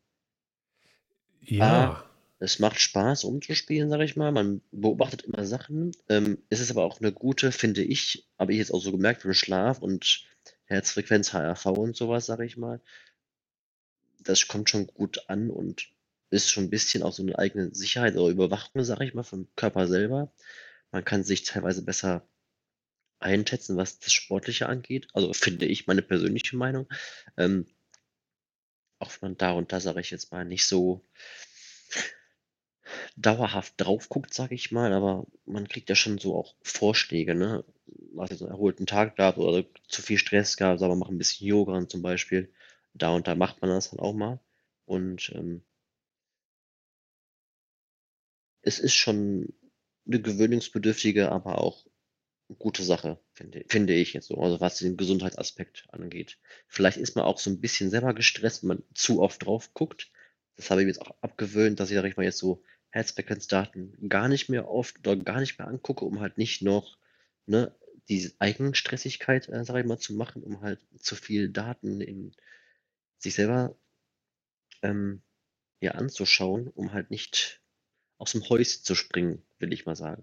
Ja. es macht Spaß umzuspielen, sage ich mal. Man beobachtet immer Sachen. Es ist aber auch eine gute, finde ich, habe ich jetzt auch so gemerkt, für den Schlaf und Herzfrequenz, HRV und sowas, sage ich mal. Das kommt schon gut an und ist schon ein bisschen auch so eine eigene Sicherheit oder Überwachung, sage ich mal, vom Körper selber. Man kann sich teilweise besser einschätzen, was das Sportliche angeht. Also finde ich, meine persönliche Meinung. Ähm, auch wenn man da und da, sage ich jetzt mal, nicht so dauerhaft drauf guckt, sage ich mal, aber man kriegt ja schon so auch Vorschläge, ne? Was jetzt einen erholten Tag gab oder zu viel Stress gab, sagen wir, mach ein bisschen Yoga zum Beispiel. Da und da macht man das dann auch mal. Und es ist schon eine gewöhnungsbedürftige, aber auch gute Sache, finde ich jetzt so, also was den Gesundheitsaspekt angeht. Vielleicht ist man auch so ein bisschen selber gestresst, wenn man zu oft drauf guckt. Das habe ich mir jetzt auch abgewöhnt, dass ich, sag ich mal, jetzt so Herzfrequenzdaten gar nicht mehr oft oder gar nicht mehr angucke, um halt nicht noch, ne, diese Eigenstressigkeit, sage ich mal, zu machen, um halt zu viel Daten in sich selber ja, anzuschauen, um halt nicht aus dem Häuschen zu springen, will ich mal sagen.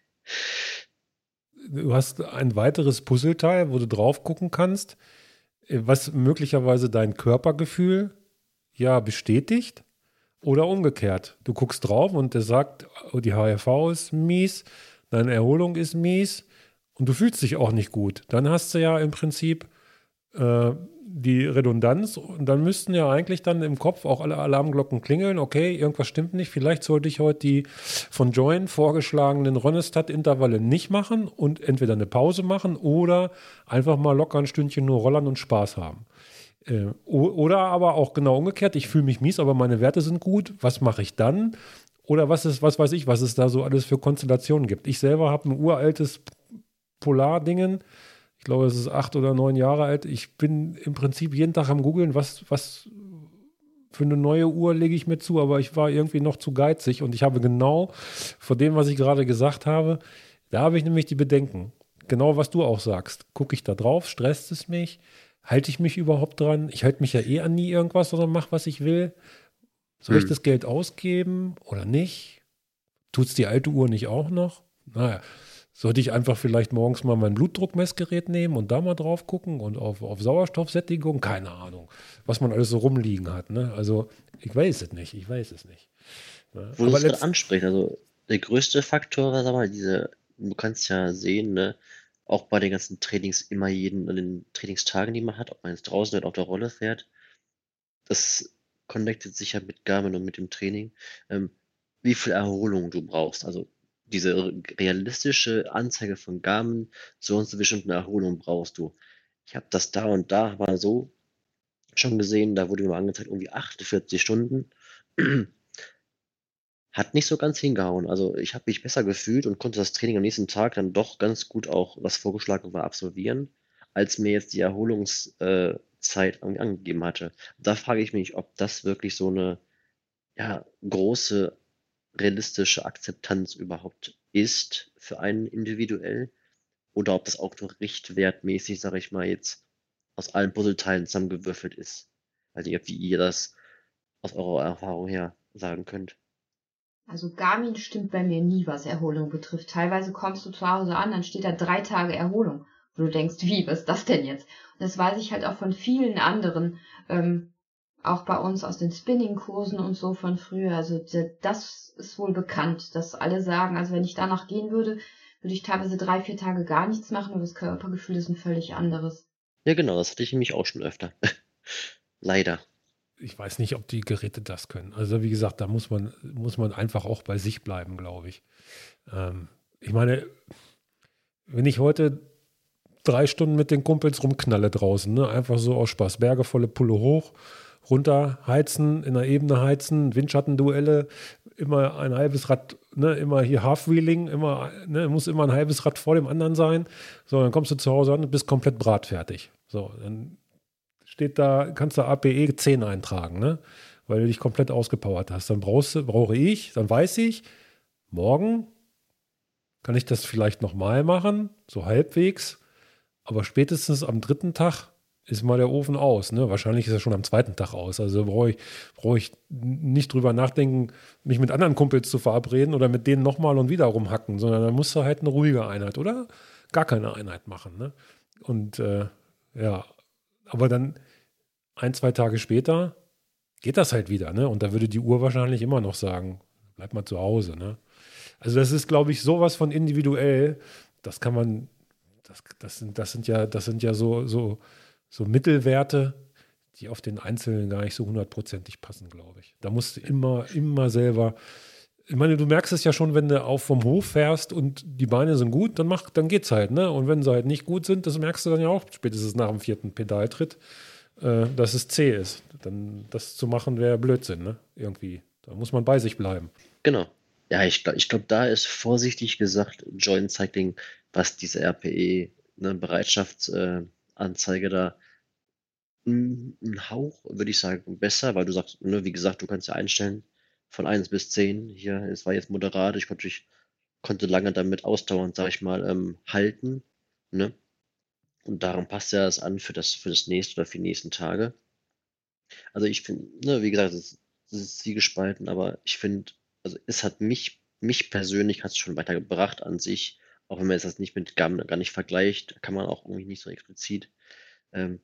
Du hast ein weiteres Puzzleteil, wo du drauf gucken kannst, was möglicherweise dein Körpergefühl ja bestätigt oder umgekehrt. Du guckst drauf und der sagt, oh, die HRV ist mies, deine Erholung ist mies und du fühlst dich auch nicht gut. Dann hast du ja im Prinzip die Redundanz und dann müssten ja eigentlich dann im Kopf auch alle Alarmglocken klingeln. Okay, irgendwas stimmt nicht. Vielleicht sollte ich heute die von Join vorgeschlagenen Ronnestat-Intervalle nicht machen und entweder eine Pause machen oder einfach mal locker ein Stündchen nur rollern und Spaß haben. Oder aber auch genau umgekehrt, ich fühle mich mies, aber meine Werte sind gut. Was mache ich dann? Oder was weiß ich, was es da so alles für Konstellationen gibt. Ich selber habe ein uraltes Polar-Dingen. Ich glaube, es ist 8 oder 9 Jahre alt. Ich bin im Prinzip jeden Tag am Googeln, was für eine neue Uhr lege ich mir zu, aber ich war irgendwie noch zu geizig und ich habe genau vor dem, was ich gerade gesagt habe, da habe ich nämlich die Bedenken. Genau, was du auch sagst. Gucke ich da drauf, stresst es mich? Halte ich mich überhaupt dran? Ich halte mich ja eh an nie irgendwas, sondern mache, was ich will. Soll ich das Geld ausgeben oder nicht? Tut es die alte Uhr nicht auch noch? Naja, Sollte ich einfach vielleicht morgens mal mein Blutdruckmessgerät nehmen und da mal drauf gucken und auf Sauerstoffsättigung? Keine Ahnung, was man alles so rumliegen hat. Ne? Also ich weiß es nicht. Ne? Wo du Aber es gerade ansprichst, also der größte Faktor war, sag mal, du kannst ja sehen, ne, auch bei den ganzen Trainings immer an den Trainingstagen, die man hat, ob man jetzt draußen oder auf der Rolle fährt, das connectet sich ja mit Garmin und mit dem Training, ähm, wie viel Erholung du brauchst. Also diese realistische Anzeige von Garmin, so und so bestimmte Erholung brauchst du. Ich habe das da und da mal so schon gesehen, da wurde mir mal angezeigt, irgendwie 48 Stunden. Hat nicht so ganz hingehauen. Also ich habe mich besser gefühlt und konnte das Training am nächsten Tag dann doch ganz gut auch, was vorgeschlagen war, absolvieren, als mir jetzt die Erholungszeit irgendwie angegeben hatte. Da frage ich mich, ob das wirklich so eine ja, große realistische Akzeptanz überhaupt ist für einen individuell oder ob das auch nur richtwertmäßig, sage ich mal, jetzt aus allen Puzzleteilen zusammengewürfelt ist. Weiß nicht, wie ihr das aus eurer Erfahrung her sagen könnt. Also Garmin stimmt bei mir nie, was Erholung betrifft. Teilweise kommst du zu Hause an, dann steht da 3 Tage Erholung. Und du denkst, wie, was ist das denn jetzt? Und das weiß ich halt auch von vielen anderen, auch bei uns aus den Spinning-Kursen und so von früher. Also das ist wohl bekannt, dass alle sagen, also wenn ich danach gehen würde, würde ich teilweise 3, 4 Tage gar nichts machen, aber das Körpergefühl ist ein völlig anderes. Ja, genau, das hatte ich nämlich auch schon öfter. Leider. ich weiß nicht, ob die Geräte das können. Also wie gesagt, da muss man einfach auch bei sich bleiben, glaube ich. Ich meine, wenn ich heute 3 Stunden mit den Kumpels rumknalle draußen, ne? Einfach so aus Spaß, Berge volle Pulle hoch, runter heizen, in der Ebene heizen, Windschattenduelle, immer ein halbes Rad, ne? Immer hier Half-Wheeling, muss immer ein halbes Rad vor dem anderen sein. So, dann kommst du zu Hause an und bist komplett bratfertig. So, dann steht da, kannst du APE 10 eintragen, ne? Weil du dich komplett ausgepowert hast. Dann dann weiß ich, morgen kann ich das vielleicht nochmal machen, so halbwegs, aber spätestens am 3. Tag ist mal der Ofen aus, ne? Wahrscheinlich ist er schon am 2. Tag aus. Also brauche ich nicht drüber nachdenken, mich mit anderen Kumpels zu verabreden oder mit denen nochmal und wieder rumhacken, sondern dann musst du halt eine ruhige Einheit oder gar keine Einheit machen, ne? Und ja, aber dann 1, 2 Tage später geht das halt wieder, ne? Und da würde die Uhr wahrscheinlich immer noch sagen, bleib mal zu Hause, ne? Also das ist, glaube ich, sowas von individuell, das kann man, das sind ja so Mittelwerte, die auf den Einzelnen gar nicht so 100%ig passen, glaube ich. Da musst du immer selber, ich meine, du merkst es ja schon, wenn du vom Hof fährst und die Beine sind gut, dann geht's halt, ne? Und wenn sie halt nicht gut sind, das merkst du dann ja auch spätestens nach dem 4. Pedaltritt, dass es zäh ist. Dann das zu machen wäre Blödsinn, ne? Irgendwie. Da muss man bei sich bleiben. Genau. Ja, ich glaube, da ist vorsichtig gesagt Joint Cycling, was diese RPE, ne, Bereitschaftsanzeige da, ein Hauch, würde ich sagen, besser, weil du sagst, ne, wie gesagt, du kannst ja einstellen von 1 bis 10. Hier, es war jetzt moderat, ich konnte lange damit ausdauernd, sag ich mal, halten, ne? Und daran passt ja das an für das nächste oder für die nächsten Tage. Also ich finde, ne, wie gesagt, es ist zwiegespalten, aber ich finde, also es hat mich persönlich hat es schon weitergebracht an sich, auch wenn man jetzt das nicht mit Garmin gar nicht vergleicht, kann man auch irgendwie nicht so explizit. Ähm,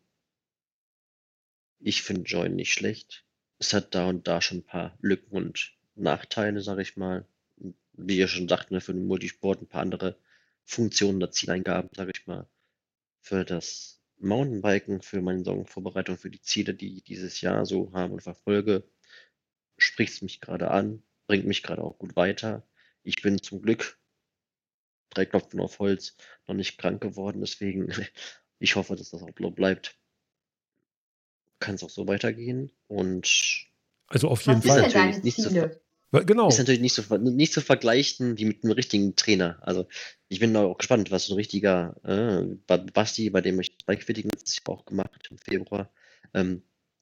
Ich finde Join nicht schlecht. Es hat da und da schon ein paar Lücken und Nachteile, sage ich mal. Wie ihr schon sagt, ne, für den Multisport ein paar andere Funktionen oder Zieleingaben, sage ich mal. Für das Mountainbiken, für meine Saisonvorbereitung, für die Ziele, die ich dieses Jahr so habe und verfolge, spricht es mich gerade an, bringt mich gerade auch gut weiter. Ich bin zum Glück, 3 Klopfen auf Holz, noch nicht krank geworden, deswegen ich hoffe, dass das auch bleibt. Kann es auch so weitergehen und Also auf jeden Was sind Fall. denn deine natürlich nicht so, Ziele? Genau. ist natürlich nicht zu vergleichen wie mit einem richtigen Trainer. Also ich bin auch gespannt, was so ein richtiger Basti, bei dem ich Bikefitting letztes Jahr auch gemacht habe im Februar, ähm,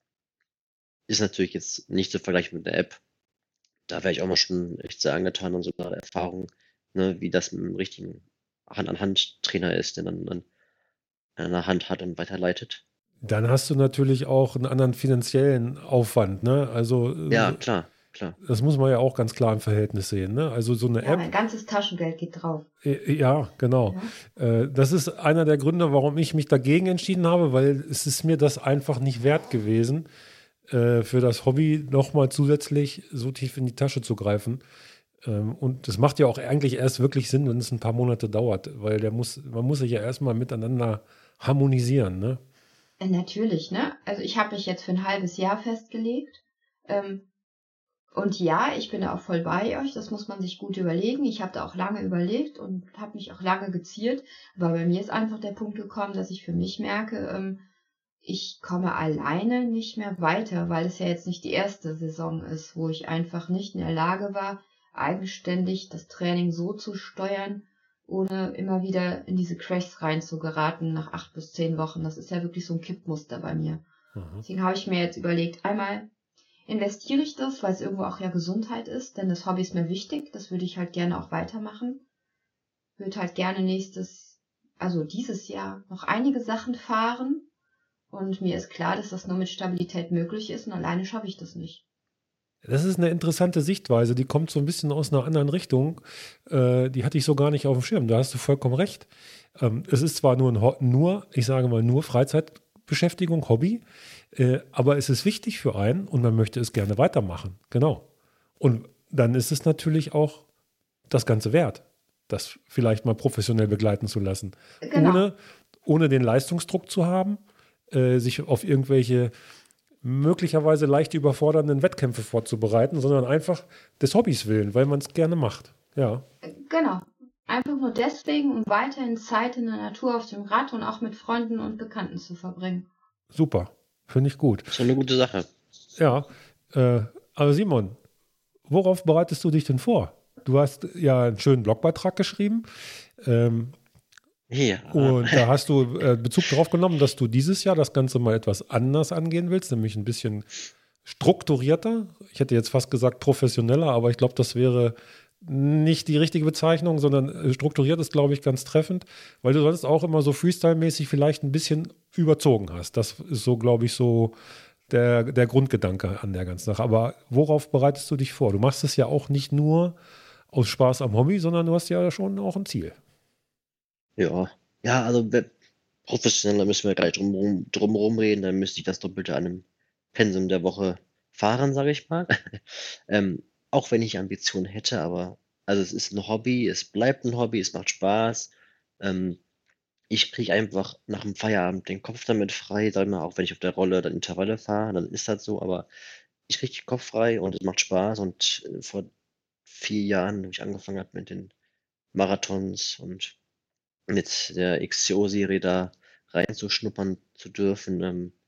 ist natürlich jetzt nicht zu vergleichen mit der App. Da wäre ich auch mal schon echt sehr angetan und so eine Erfahrung, ne, wie das mit einem richtigen Hand-an-Hand-Trainer ist, der dann an der Hand hat und weiterleitet. Dann hast du natürlich auch einen anderen finanziellen Aufwand, ne? Also Ja, klar. klar. Das muss man ja auch ganz klar im Verhältnis sehen. Ne? Also so eine Ja, App, mein ganzes Taschengeld geht drauf. ja, genau. Das ist einer der Gründe, warum ich mich dagegen entschieden habe, weil es ist mir das einfach nicht wert gewesen, für das Hobby nochmal zusätzlich so tief in die Tasche zu greifen. Und das macht ja auch eigentlich erst wirklich Sinn, wenn es ein paar Monate dauert, weil man muss sich ja erstmal miteinander harmonisieren, ne? Natürlich, ne? Also ich habe mich jetzt für ein halbes Jahr festgelegt. Ähm, und ja, ich bin da auch voll bei euch. Das muss man sich gut überlegen. Ich habe da auch lange überlegt und habe mich auch lange geziert. Aber bei mir ist einfach der Punkt gekommen, dass ich für mich merke, ich komme alleine nicht mehr weiter, weil es ja jetzt nicht die erste Saison ist, wo ich einfach nicht in der Lage war, eigenständig das Training so zu steuern, ohne immer wieder in diese Crashs reinzugeraten nach 8 bis 10 Wochen. Das ist ja wirklich so ein Kippmuster bei mir. Mhm. Deswegen habe ich mir jetzt überlegt, einmal investiere ich das, weil es irgendwo auch ja Gesundheit ist, denn das Hobby ist mir wichtig, das würde ich halt gerne auch weitermachen. Würde halt gerne dieses Jahr noch einige Sachen fahren und mir ist klar, dass das nur mit Stabilität möglich ist und alleine schaffe ich das nicht. Das ist eine interessante Sichtweise, die kommt so ein bisschen aus einer anderen Richtung. Die hatte ich so gar nicht auf dem Schirm. Da hast du vollkommen recht. Es ist zwar ich sage mal, nur Freizeitbeschäftigung, Hobby, aber es ist wichtig für einen und man möchte es gerne weitermachen. Genau. Und dann ist es natürlich auch das Ganze wert, das vielleicht mal professionell begleiten zu lassen. Genau. Ohne den Leistungsdruck zu haben, sich auf irgendwelche möglicherweise leicht überfordernden Wettkämpfe vorzubereiten, sondern einfach des Hobbys willen, weil man es gerne macht. Ja. Genau. Einfach nur deswegen, um weiterhin Zeit in der Natur auf dem Rad und auch mit Freunden und Bekannten zu verbringen. Super. Finde ich gut. Ist doch eine gute Sache. Ja. Aber Simon, worauf bereitest du dich denn vor? Du hast ja einen schönen Blogbeitrag geschrieben. Ja, Und da hast du Bezug darauf genommen, dass du dieses Jahr das Ganze mal etwas anders angehen willst, nämlich ein bisschen strukturierter. Ich hätte jetzt fast gesagt professioneller, aber ich glaube, das wäre nicht die richtige Bezeichnung, sondern strukturiert ist, glaube ich, ganz treffend, weil du sonst auch immer so Freestyle-mäßig vielleicht ein bisschen überzogen hast. Das ist so, glaube ich, so der Grundgedanke an der ganzen Sache. Aber worauf bereitest du dich vor? Du machst es ja auch nicht nur aus Spaß am Hobby, sondern du hast ja schon auch ein Ziel. ja. Ja, also professioneller müssen wir gleich drum reden, dann müsste ich das Doppelte an einem Pensum der Woche fahren, sage ich mal. Auch wenn ich Ambitionen hätte, aber also es ist ein Hobby, es bleibt ein Hobby, es macht Spaß. Ähm, Ich kriege einfach nach dem Feierabend den Kopf damit frei, sag mal, auch wenn ich auf der Rolle dann Intervalle fahre, dann ist das so, aber ich kriege den Kopf frei und es macht Spaß. Und vor 4 Jahren, wo ich angefangen habe mit den Marathons und mit der XCO-Serie da reinzuschnuppern zu dürfen,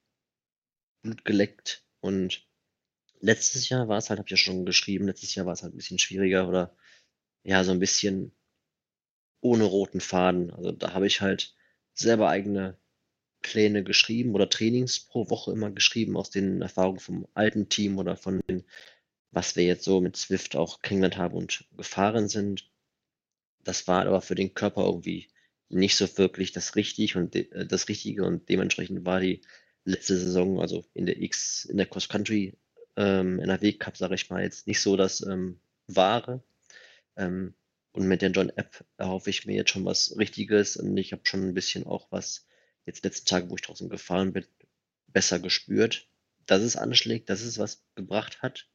Blut geleckt. Und letztes Jahr war es halt, habe ich ja schon geschrieben, letztes Jahr war es halt ein bisschen schwieriger oder ja, so ein bisschen ohne roten Faden. Also da habe ich halt selber eigene Pläne geschrieben oder Trainings pro Woche immer geschrieben aus den Erfahrungen vom alten Team oder von den, was wir jetzt so mit Zwift auch kennengelernt haben und gefahren sind. Das war aber für den Körper irgendwie nicht so wirklich das Richtige und dementsprechend war die letzte Saison, also in der Cross Country NRW Cup, sage ich mal, jetzt nicht so das Wahre. Ähm, und mit der John App erhoffe ich mir jetzt schon was Richtiges und ich habe schon ein bisschen auch was jetzt letzten Tage, wo ich draußen gefahren bin, besser gespürt, dass es anschlägt, dass es was gebracht hat.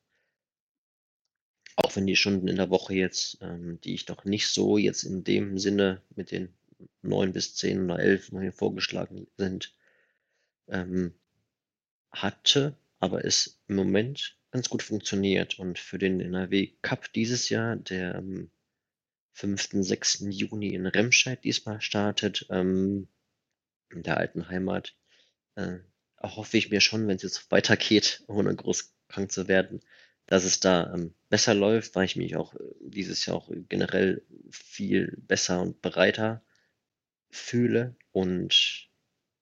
Auch wenn die Stunden in der Woche jetzt, die ich noch nicht so jetzt in dem Sinne mit den 9 bis 10 oder 11 mal hier vorgeschlagen sind, ähm, hatte, aber es im Moment ganz gut funktioniert. Und für den NRW Cup dieses Jahr, der am 5., 6. Juni in Remscheid diesmal startet, in der alten Heimat, äh, erhoffe ich mir schon, wenn es jetzt weitergeht, ohne groß krank zu werden, dass es da besser läuft, weil ich mich auch dieses Jahr auch generell viel besser und breiter fühle. Und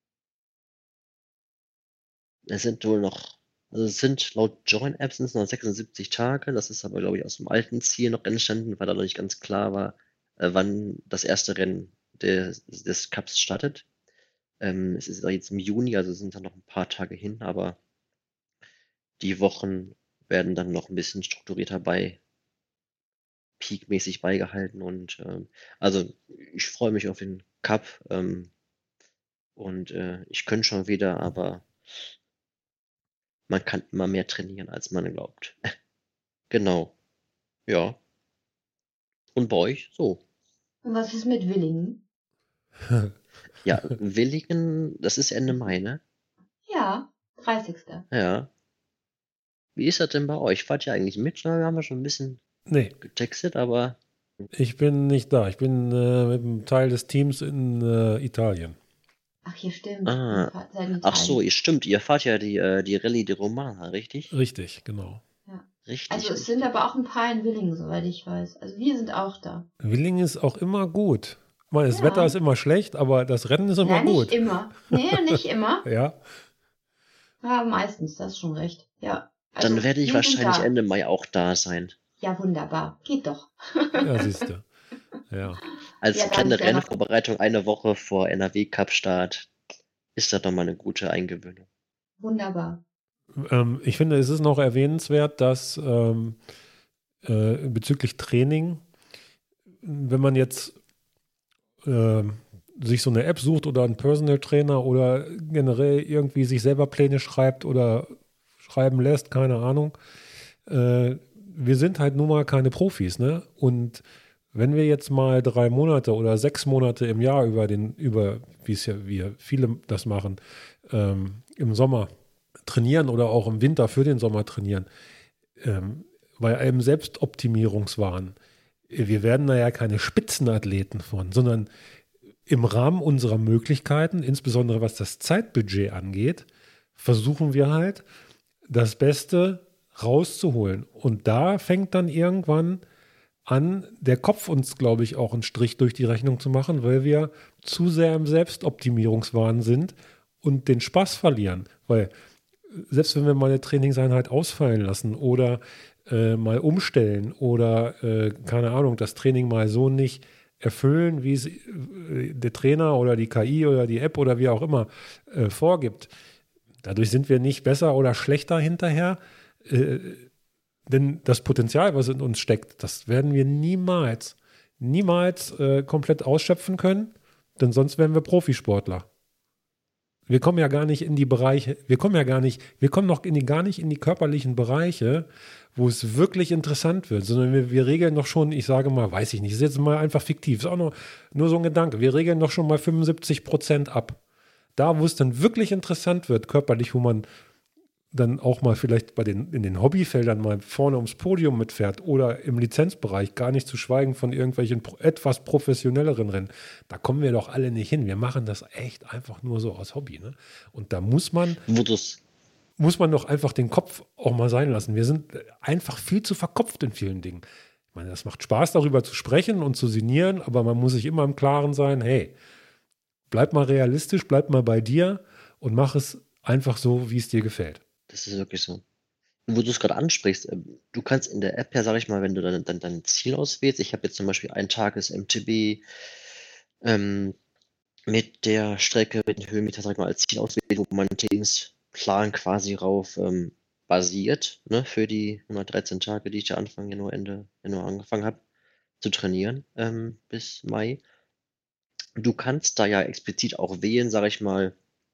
es sind wohl noch, also es sind laut Join-Apps sind es noch 76 Tage. Das ist aber, glaube ich, aus dem alten Ziel noch entstanden, weil da noch nicht ganz klar war, wann das erste Rennen des Cups startet. Es ist jetzt im Juni, also sind da noch ein paar Tage hin, aber die Wochen werden dann noch ein bisschen strukturierter peakmäßig beigehalten. Und also ich freue mich auf den Cup und ich könnte schon wieder, aber man kann immer mehr trainieren, als man glaubt. Genau, ja. Und bei euch? So. Und was ist mit Willingen? Ja, Willingen, das ist Ende Mai, ne? Ja, 30. Ja. Wie ist das denn bei euch? Fahrt ihr eigentlich mit? Na, wir haben ja schon ein bisschen Nee, getextet, aber ich bin nicht da. Ich bin mit einem Teil des Teams in Italien. Ach, hier stimmt. ah, Seid in ach so, Italien. stimmt, ihr fahrt ja die Rallye di Romana, richtig? Richtig, genau. Ja. Also Richtig, es sind richtig. aber auch ein paar in Willingen, soweit ich weiß. Also wir sind auch da. Willingen ist auch immer gut. Ich meine, das Wetter Ja. ist immer schlecht, aber das Rennen ist immer Ja, nicht gut. immer. Nee, nicht immer. Ja, Ja, meistens, das ist schon recht. Ja. Dann Also werde ich wir sind wahrscheinlich da. Ende Mai auch da sein. Ja, wunderbar. Geht doch. ja, siehst du. Ja. Als Ja, dann kleine ist ja noch Rennvorbereitung eine Woche vor NRW-Cup-Start ist das doch mal eine gute Eingewöhnung. wunderbar. Ich finde, es ist noch erwähnenswert, dass bezüglich Training, wenn man jetzt sich so eine App sucht oder einen Personal Trainer oder generell irgendwie sich selber Pläne schreibt oder schreiben lässt, keine Ahnung. Wir sind halt nun mal keine Profis, ne? Und wenn wir jetzt mal 3 Monate oder 6 Monate im Jahr wie es ja wir viele das machen, im Sommer trainieren oder auch im Winter für den Sommer trainieren, bei einem Selbstoptimierungswahn, wir werden da ja keine Spitzenathleten von, sondern im Rahmen unserer Möglichkeiten, insbesondere was das Zeitbudget angeht, versuchen wir halt, das Beste rauszuholen. Und da fängt dann irgendwann an, der Kopf uns, glaube ich, auch einen Strich durch die Rechnung zu machen, weil wir zu sehr im Selbstoptimierungswahn sind und den Spaß verlieren. Weil selbst wenn wir mal eine Trainingseinheit ausfallen lassen oder mal umstellen oder, keine Ahnung, das Training mal so nicht erfüllen, wie es der Trainer oder die KI oder die App oder wie auch immer vorgibt. Dadurch sind wir nicht besser oder schlechter hinterher, denn das Potenzial, was in uns steckt, das werden wir niemals komplett ausschöpfen können, denn sonst wären wir Profisportler. Wir kommen ja gar nicht in die Bereiche, wir kommen noch gar nicht in die körperlichen Bereiche, wo es wirklich interessant wird, sondern wir regeln doch schon, ich sage mal, weiß ich nicht, ist jetzt mal einfach fiktiv, ist auch nur so ein Gedanke, wir regeln doch schon mal 75% ab. Da, wo es dann wirklich interessant wird, körperlich, wo man dann auch mal vielleicht in den Hobbyfeldern mal vorne ums Podium mitfährt oder im Lizenzbereich, gar nicht zu schweigen von irgendwelchen etwas professionelleren Rennen. Da kommen wir doch alle nicht hin. Wir machen das echt einfach nur so aus Hobby. Ne? Und da muss man doch einfach den Kopf auch mal sein lassen. Wir sind einfach viel zu verkopft in vielen Dingen. Ich meine, das macht Spaß, darüber zu sprechen und zu sinnieren, aber man muss sich immer im Klaren sein, hey, bleib mal realistisch, bleib mal bei dir und mach es einfach so, wie es dir gefällt. Das ist wirklich so. Wo du es gerade ansprichst, du kannst in der App ja, sag ich mal, wenn du dann dein Ziel auswählst, ich habe jetzt zum Beispiel ein Tages MTB mit der Strecke, mit den Höhenmetern, sag ich mal, als Ziel auswählt, wo mein Trainingsplan quasi rauf basiert, ne, für die 113 Tage, die ich ja Anfang Januar, Ende Januar angefangen habe zu trainieren, bis Mai. Du kannst da ja explizit auch wählen, sag ich mal,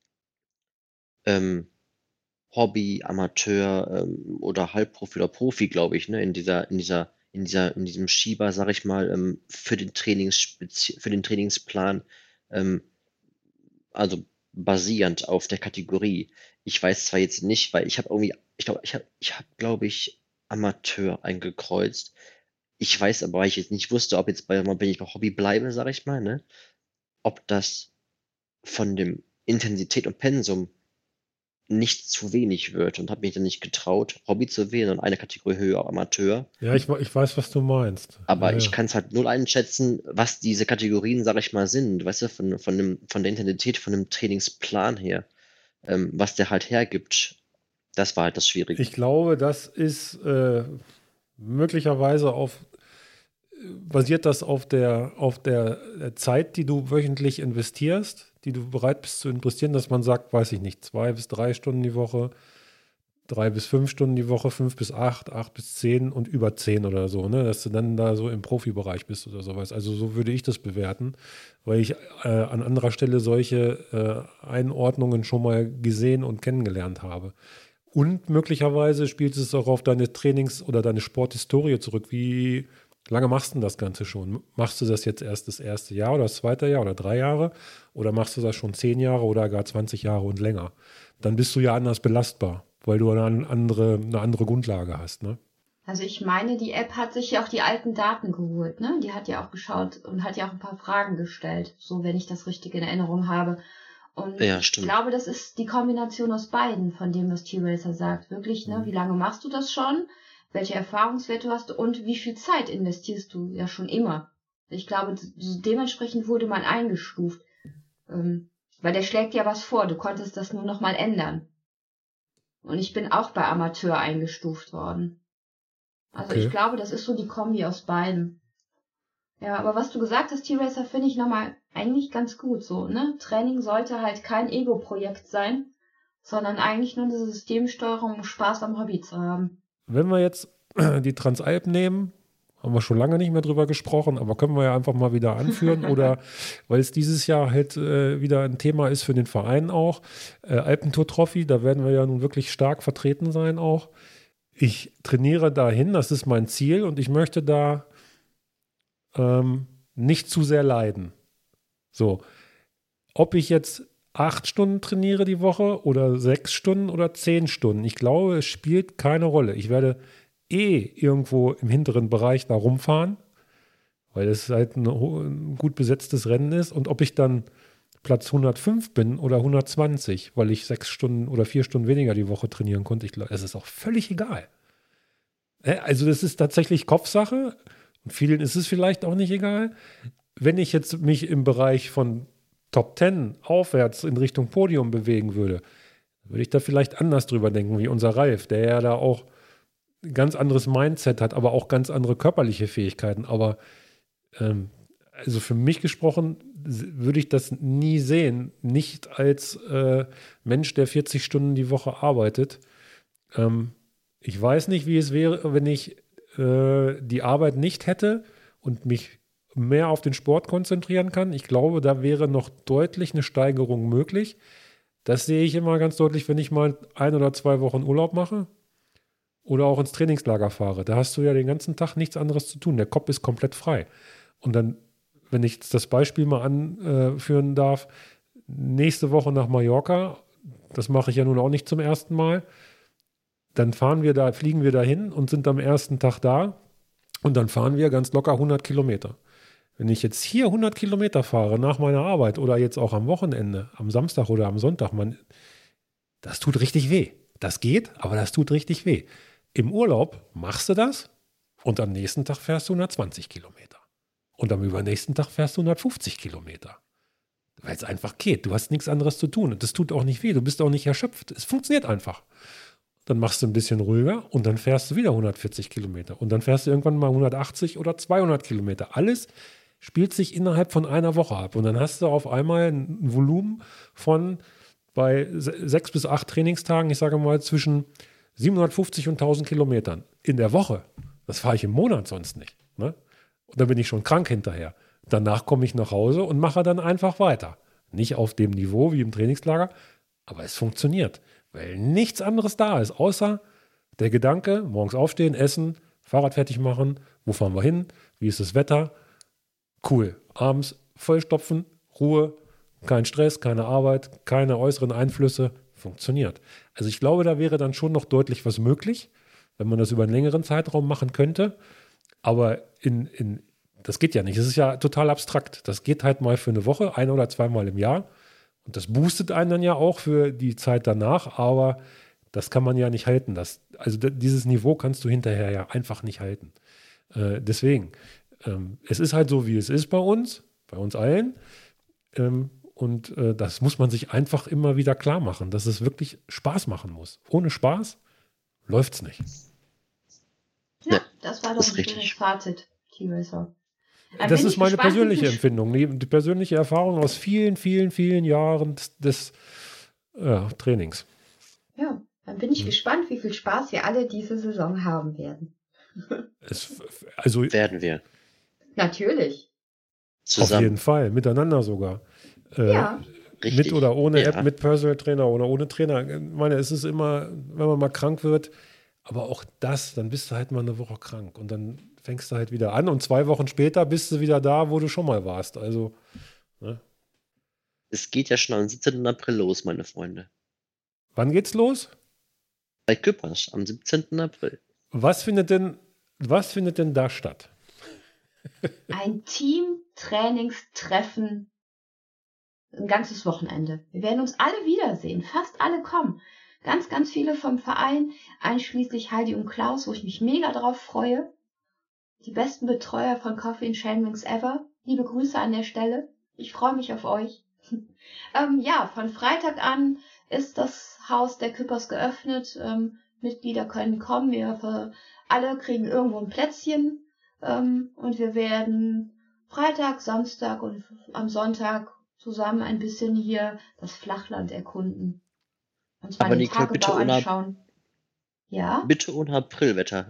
Hobby, Amateur oder Halbprofi oder Profi, glaube ich, ne, in diesem Schieber, sag ich mal, für den Trainingsplan, ähm, also basierend auf der Kategorie. Ich weiß zwar jetzt nicht, weil glaube ich, Amateur eingekreuzt. Ich weiß aber, weil ich jetzt nicht wusste, ob jetzt wenn ich bei Hobby bleibe, sag ich mal, ne, ob das von dem Intensität und Pensum nicht zu wenig wird und habe mich dann nicht getraut, Hobby zu wählen und eine Kategorie höher, Amateur. Ja, ich weiß, was du meinst. Aber Ja, ich ja. kann es halt null einschätzen, was diese Kategorien, sag ich mal, sind, weißt du, von der Intensität, von dem Trainingsplan her, was der halt hergibt. Das war halt das Schwierige. Ich glaube, das ist möglicherweise basiert das auf der Zeit, die du wöchentlich investierst, die du bereit bist zu investieren, dass man sagt, weiß ich nicht, 2 bis 3 Stunden die Woche 3 bis 5 Stunden die Woche, 5 bis 8, 8 bis 10 und über 10 oder so, ne? Dass du dann da so im Profibereich bist oder sowas. Also so würde ich das bewerten, weil ich an anderer Stelle solche Einordnungen schon mal gesehen und kennengelernt habe. Und möglicherweise spielt es auch auf deine Trainings- oder deine Sporthistorie zurück. Wie lange machst du denn das Ganze schon? Machst du das jetzt erst das erste Jahr oder das zweite Jahr oder 3 Jahre? Oder machst du das schon 10 Jahre oder gar 20 Jahre und länger? Dann bist du ja anders belastbar, weil du eine andere Grundlage hast, ne? Also ich meine, die App hat sich ja auch die alten Daten geholt, ne? Die hat ja auch geschaut und hat ja auch ein paar Fragen gestellt, so wenn ich das richtig in Erinnerung habe. Und Ja, ich stimmt. glaube, das ist die Kombination aus beiden, von dem, was T-Racer sagt. Wirklich, ne? Wie lange machst du das schon? Welche Erfahrungswerte hast du und wie viel Zeit investierst du ja schon immer? Ich glaube, dementsprechend wurde man eingestuft. Weil der schlägt ja was vor, du konntest das nur noch mal ändern. Und ich bin auch bei Amateur eingestuft worden. Also ich Okay. glaube, das ist so die Kombi aus beiden. Ja, aber was du gesagt hast, T-Racer, finde ich nochmal eigentlich ganz gut so, ne? Training sollte halt kein Ego-Projekt sein, sondern eigentlich nur eine Systemsteuerung, um Spaß am Hobby zu haben. Wenn wir jetzt die Transalp nehmen, haben wir schon lange nicht mehr drüber gesprochen, aber können wir ja einfach mal wieder anführen oder weil es dieses Jahr halt wieder ein Thema ist für den Verein auch. Alpentour Trophy, da werden wir ja nun wirklich stark vertreten sein auch. Ich trainiere dahin, das ist mein Ziel und ich möchte da nicht zu sehr leiden. So, ob ich jetzt 8 Stunden trainiere die Woche oder 6 Stunden oder 10 Stunden, ich glaube, es spielt keine Rolle. Ich werde irgendwo im hinteren Bereich da rumfahren, weil es halt ein gut besetztes Rennen ist. Und ob ich dann Platz 105 bin oder 120, weil ich 6 Stunden oder 4 Stunden weniger die Woche trainieren konnte, ich glaube, es ist auch völlig egal. Also das ist tatsächlich Kopfsache. Und vielen ist es vielleicht auch nicht egal. Wenn ich jetzt mich im Bereich von Top 10 aufwärts in Richtung Podium bewegen würde, würde ich da vielleicht anders drüber denken, wie unser Ralf, der ja da auch ein ganz anderes Mindset hat, aber auch ganz andere körperliche Fähigkeiten. Aber also für mich gesprochen würde ich das nie sehen, nicht als Mensch, der 40 Stunden die Woche arbeitet. Ich weiß nicht, wie es wäre, wenn ich die Arbeit nicht hätte und mich mehr auf den Sport konzentrieren kann. Ich glaube, da wäre noch deutlich eine Steigerung möglich. Das sehe ich immer ganz deutlich, wenn ich mal 1 oder 2 Wochen Urlaub mache oder auch ins Trainingslager fahre. Da hast du ja den ganzen Tag nichts anderes zu tun. Der Kopf ist komplett frei. Und dann, wenn ich jetzt das Beispiel mal anführen darf, nächste Woche nach Mallorca, das mache ich ja nun auch nicht zum ersten Mal, dann fliegen wir dahin und sind am ersten Tag da und dann fahren wir ganz locker 100 Kilometer. Wenn ich jetzt hier 100 Kilometer fahre nach meiner Arbeit oder jetzt auch am Wochenende, am Samstag oder am Sonntag, das tut richtig weh. Das geht, aber das tut richtig weh. Im Urlaub machst du das und am nächsten Tag fährst du 120 Kilometer. Und am übernächsten Tag fährst du 150 Kilometer. Weil es einfach geht. Du hast nichts anderes zu tun. Und das tut auch nicht weh. Du bist auch nicht erschöpft. Es funktioniert einfach. Dann machst du ein bisschen ruhiger und dann fährst du wieder 140 Kilometer. Und dann fährst du irgendwann mal 180 oder 200 Kilometer. Alles spielt sich innerhalb von einer Woche ab. Und dann hast du auf einmal ein Volumen von bei 6 bis 8 Trainingstagen, ich sage mal zwischen 750 und 1000 Kilometern in der Woche. Das fahre ich im Monat sonst nicht. Ne? Und dann bin ich schon krank hinterher. Danach komme ich nach Hause und mache dann einfach weiter. Nicht auf dem Niveau wie im Trainingslager, aber es funktioniert. Weil nichts anderes da ist, außer der Gedanke, morgens aufstehen, essen, Fahrrad fertig machen, wo fahren wir hin, wie ist das Wetter, cool. Abends vollstopfen, Ruhe, kein Stress, keine Arbeit, keine äußeren Einflüsse, funktioniert. Also ich glaube, da wäre dann schon noch deutlich was möglich, wenn man das über einen längeren Zeitraum machen könnte. Aber das geht ja nicht. Das ist ja total abstrakt. Das geht halt mal für eine Woche, 1 oder 2 Mal im Jahr. Und das boostet einen dann ja auch für die Zeit danach, aber das kann man ja nicht halten. Dieses Niveau kannst du hinterher ja einfach nicht halten. Deswegen, es ist halt so, wie es ist bei uns allen. Und das muss man sich einfach immer wieder klar machen, dass es wirklich Spaß machen muss. Ohne Spaß läuft es nicht. Ja, das war doch Das ist ein richtig. schönes Fazit, T-Racer. Das ist meine persönliche Empfindung, die persönliche Erfahrung aus vielen, vielen, vielen Jahren des Trainings. Ja, Dann bin ich gespannt, wie viel Spaß wir alle diese Saison haben werden. Also Werden wir. Natürlich. auf jeden Fall, miteinander sogar. Ja. Richtig. Mit oder ohne Ja. App, mit Personal Trainer oder ohne Trainer. Ich meine, es ist immer, wenn man mal krank wird, aber auch das, dann bist du halt mal eine Woche krank und dann fängst du halt wieder an und 2 Wochen später bist du wieder da, wo du schon mal warst. Also, ne? Es geht ja schon am 17. April los, meine Freunde. Wann geht's los? Bei Küppers am 17. April. Was findet denn da statt? Ein Team-Trainingstreffen, ein ganzes Wochenende. Wir werden uns alle wiedersehen. Fast alle kommen. Ganz, ganz viele vom Verein, einschließlich Heidi und Klaus, wo ich mich mega drauf freue. Die besten Betreuer von Coffee and Chainwings ever. Liebe Grüße an der Stelle. Ich freue mich auf euch. Ja, von Freitag an ist das Haus der Küppers geöffnet. Mitglieder können kommen. Wir alle kriegen irgendwo ein Plätzchen. Und wir werden Freitag, Samstag und am Sonntag zusammen ein bisschen hier das Flachland erkunden. Uns mal Aber den Nicole, bitte Tagebau ohne, anschauen. Ja? bitte ohne Aprilwetter.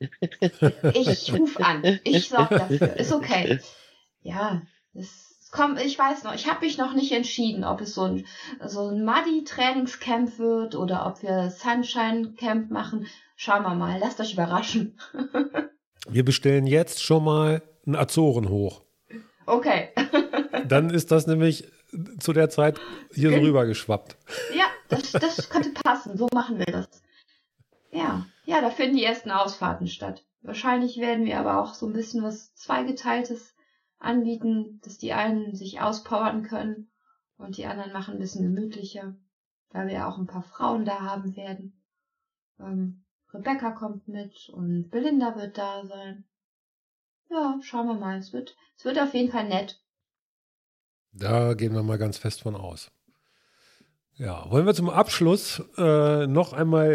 Ich rufe an. Ich sorge dafür. Ist okay. Ja, ich weiß noch, ich habe mich noch nicht entschieden, ob es so ein Muddy-Trainingscamp wird oder ob wir Sunshine-Camp machen. Schauen wir mal. Lasst euch überraschen. Wir bestellen jetzt schon mal einen Azoren hoch. Okay. Dann ist das nämlich zu der Zeit hier so rüber geschwappt. Ja, das könnte passen. So machen wir das. Ja, da finden die ersten Ausfahrten statt. Wahrscheinlich werden wir aber auch so ein bisschen was Zweigeteiltes anbieten, dass die einen sich auspowern können und die anderen machen ein bisschen gemütlicher, weil wir ja auch ein paar Frauen da haben werden. Rebecca kommt mit und Belinda wird da sein. Ja, schauen wir mal. Es wird auf jeden Fall nett. Da gehen wir mal ganz fest von aus. Ja, wollen wir zum Abschluss noch einmal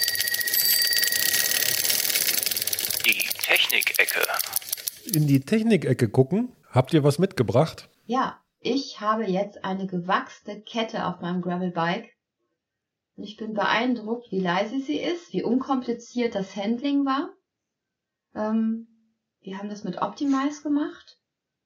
Die Technik-Ecke. in die Technikecke gucken? Habt ihr was mitgebracht? Ja, ich habe jetzt eine gewachste Kette auf meinem Gravelbike. Und ich bin beeindruckt, wie leise sie ist, wie unkompliziert das Handling war. Wir haben das mit Optimize gemacht.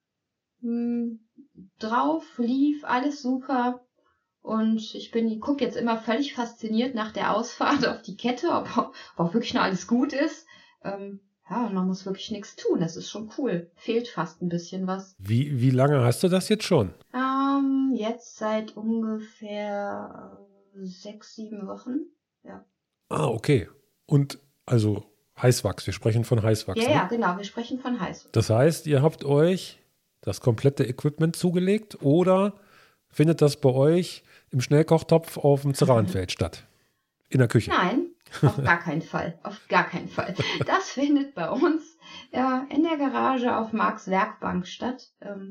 Drauf, lief, alles super. Und ich gucke jetzt immer völlig fasziniert nach der Ausfahrt auf die Kette, ob auch wirklich noch alles gut ist. Ja, man muss wirklich nichts tun. Das ist schon cool. Fehlt fast ein bisschen was. Wie lange hast du das jetzt schon? Jetzt seit ungefähr 6, 7 Wochen. Ja. Ah, okay. Und also Heißwachs, wir sprechen von Heißwachs. Ja, ne? ja, genau, wir sprechen von Heißwachs. Das heißt, ihr habt euch das komplette Equipment zugelegt oder findet das bei euch im Schnellkochtopf auf dem Ceranfeld statt? In der Küche? Nein, auf gar keinen Fall. Auf gar keinen Fall. Das findet bei uns in der Garage auf Marks Werkbank statt.